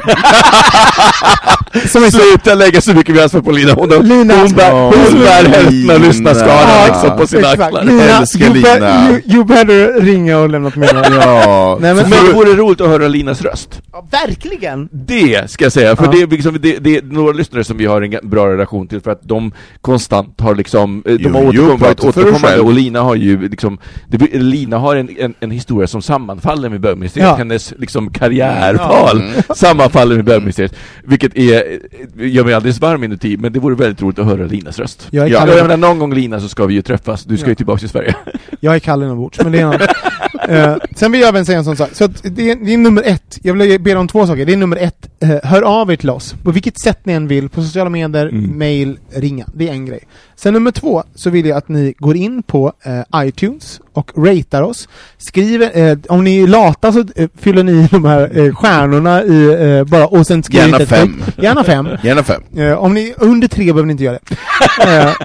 Som är sluta lägga så mycket vi ansvar på Lina. Hon, Lina, hon bär, hon bär hälften av lyssnarskaran liksom på sina axlar. Lina, Älskar you, Lina. be, you, you better ringa och lämna ett meddelande. Ja. Nej, men, Men det vore roligt att höra Linas röst. ja, verkligen. Det ska jag säga, för Ja. det, är liksom, det, det är några lyssnare som vi har en bra relation till för att de konstant har liksom, de Jo, har jo, återkommit, varit prata för dig återkommande själv. och Lina har ju liksom, det, blir- Lina har en, en, en historia som sammanfaller med bögministeriet, Ja. hennes liksom karriärval sammanfaller med bögministeriet, vilket är, gör mig alldeles varm inuti, men det vore väldigt roligt att höra Linas röst. Jag är Ja, Kalle- jag menar, någon gång Lina så ska vi ju träffas, du ska Ja. ju tillbaka till Sverige. Jag är Kalle inombords, men det är en uh, sen vill jag även säga en sån sak. Så att det, är, det är nummer ett. Jag vill be om två saker. Det är nummer ett. Uh, hör av er till oss. På vilket sätt ni än vill. På sociala medier, Mm. mail, ringa. Det är en grej. Sen nummer två så vill jag att ni går in på uh, iTunes och ratear oss. Skriver, uh, om ni är lata så uh, fyller ni de här uh, stjärnorna i uh, bara och sen skriver Gärna inte ett fem. skit. Gärna fem. Gärna fem. Uh, om ni är under tre behöver ni inte göra det. Uh,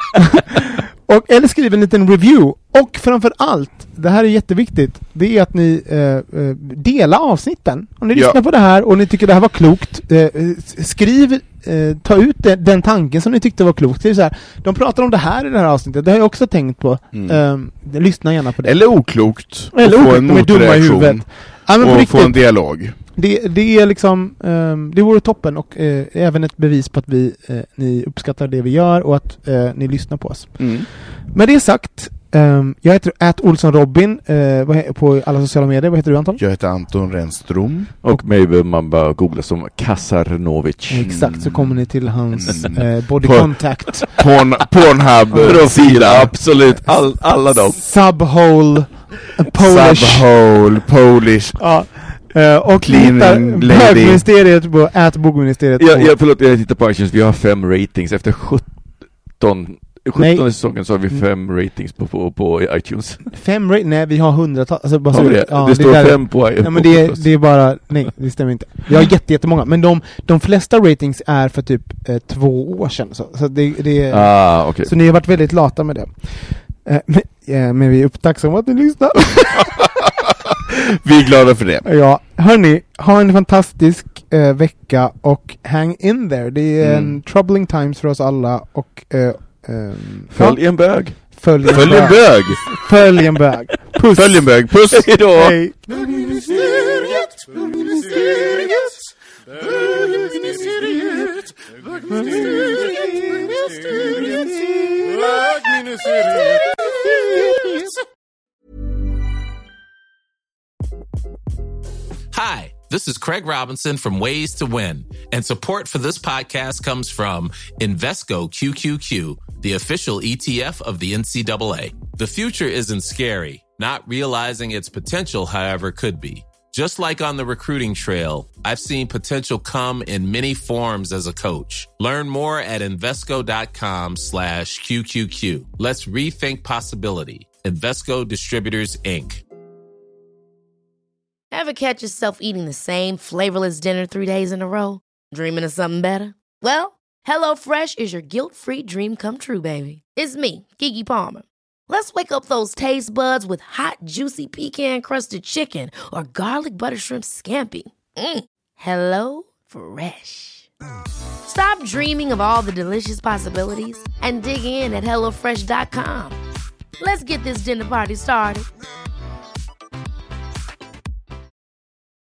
och, eller skriv en liten review. Och framför allt, det här är jätteviktigt, det är att ni eh, eh, delar avsnitten. Om ni Ja. lyssnar på det här och ni tycker det här var klokt, eh, skriv, eh, ta ut det, den tanken som ni tyckte var klokt. Skriv så här, de pratar om det här i det här avsnittet, det har jag också tänkt på. Mm. Eh, lyssna gärna på det. Eller oklokt. Eller och få oklokt, en de är dumma i motreaktion. huvudet. Ja, men på Och riktigt, få en dialog. det, det är liksom, um, det vore toppen och eh, även ett bevis på att vi, eh, ni uppskattar det vi gör och att eh, ni lyssnar på oss. Mm. Med det sagt, um, jag heter Ät Olsson Robin eh, vad he- på alla sociala medier. Vad heter du, Anton? Jag heter Anton Renström. Och mig behöver man bara googla som Kasarnovic. Exakt, så kommer ni till hans Mm. eh, body På- contact. Porn, Pornhub. Profil, absolut. All, alla dem. Subhole, eh, Polish. Subhole, Polish. Ja. Eh, och Cleaning hittar lady. bögministeriet på Ät bogministeriet. Jag, på- jag, förlåt, jag tittar på iTunes. Vi har fem ratings. Efter sjutton sjuttonde säsongen så har vi fem ratings på, på, på iTunes. Fem ra- nej vi har hundratals. Alltså, bara Har så- vi det? ja, det står där- fem på iTunes. Ja, men det är, det är bara, nej det stämmer inte. Vi har jätte, jättemånga, men de, de flesta ratings är för typ eh, två år sedan. Så, så, det, det är, Ah, okej. så ni har varit väldigt lata med det. Eh, men, eh, men vi är upptacksamma att ni lyssnar. Vi är glada för det. Ja, hörni, ha en fantastisk eh, vecka och hang in there. Det är Mm. en troubling times för oss alla och eh, ehm, Följ ja, en bög. följ en Följ en bög. bög. Följ en bög. Puss. Följ en bög. Puss. Hejdå! Hej. Bögministeriet, bögministeriet, bögministeriet, bögministeriet, bögministeriet. Hi, this is Craig Robinson from Ways to Win, and support for this podcast comes from Invesco Q Q Q, the official E T F of the N C double A. The future isn't scary. Not realizing its potential, however, could be. Just like on the recruiting trail, I've seen potential come in many forms as a coach. Learn more at Invesco.com slash QQQ. Let's rethink possibility. Invesco Distributors, Incorporated. Ever catch yourself eating the same flavorless dinner three days in a row? Dreaming of something better? Well, HelloFresh is your guilt-free dream come true, baby. It's me, Keke Palmer. Let's wake up those taste buds with hot, juicy pecan-crusted chicken or garlic butter shrimp scampi. Mm. Hello Fresh. Stop dreaming of all the delicious possibilities and dig in at hello fresh dot com. Let's get this dinner party started.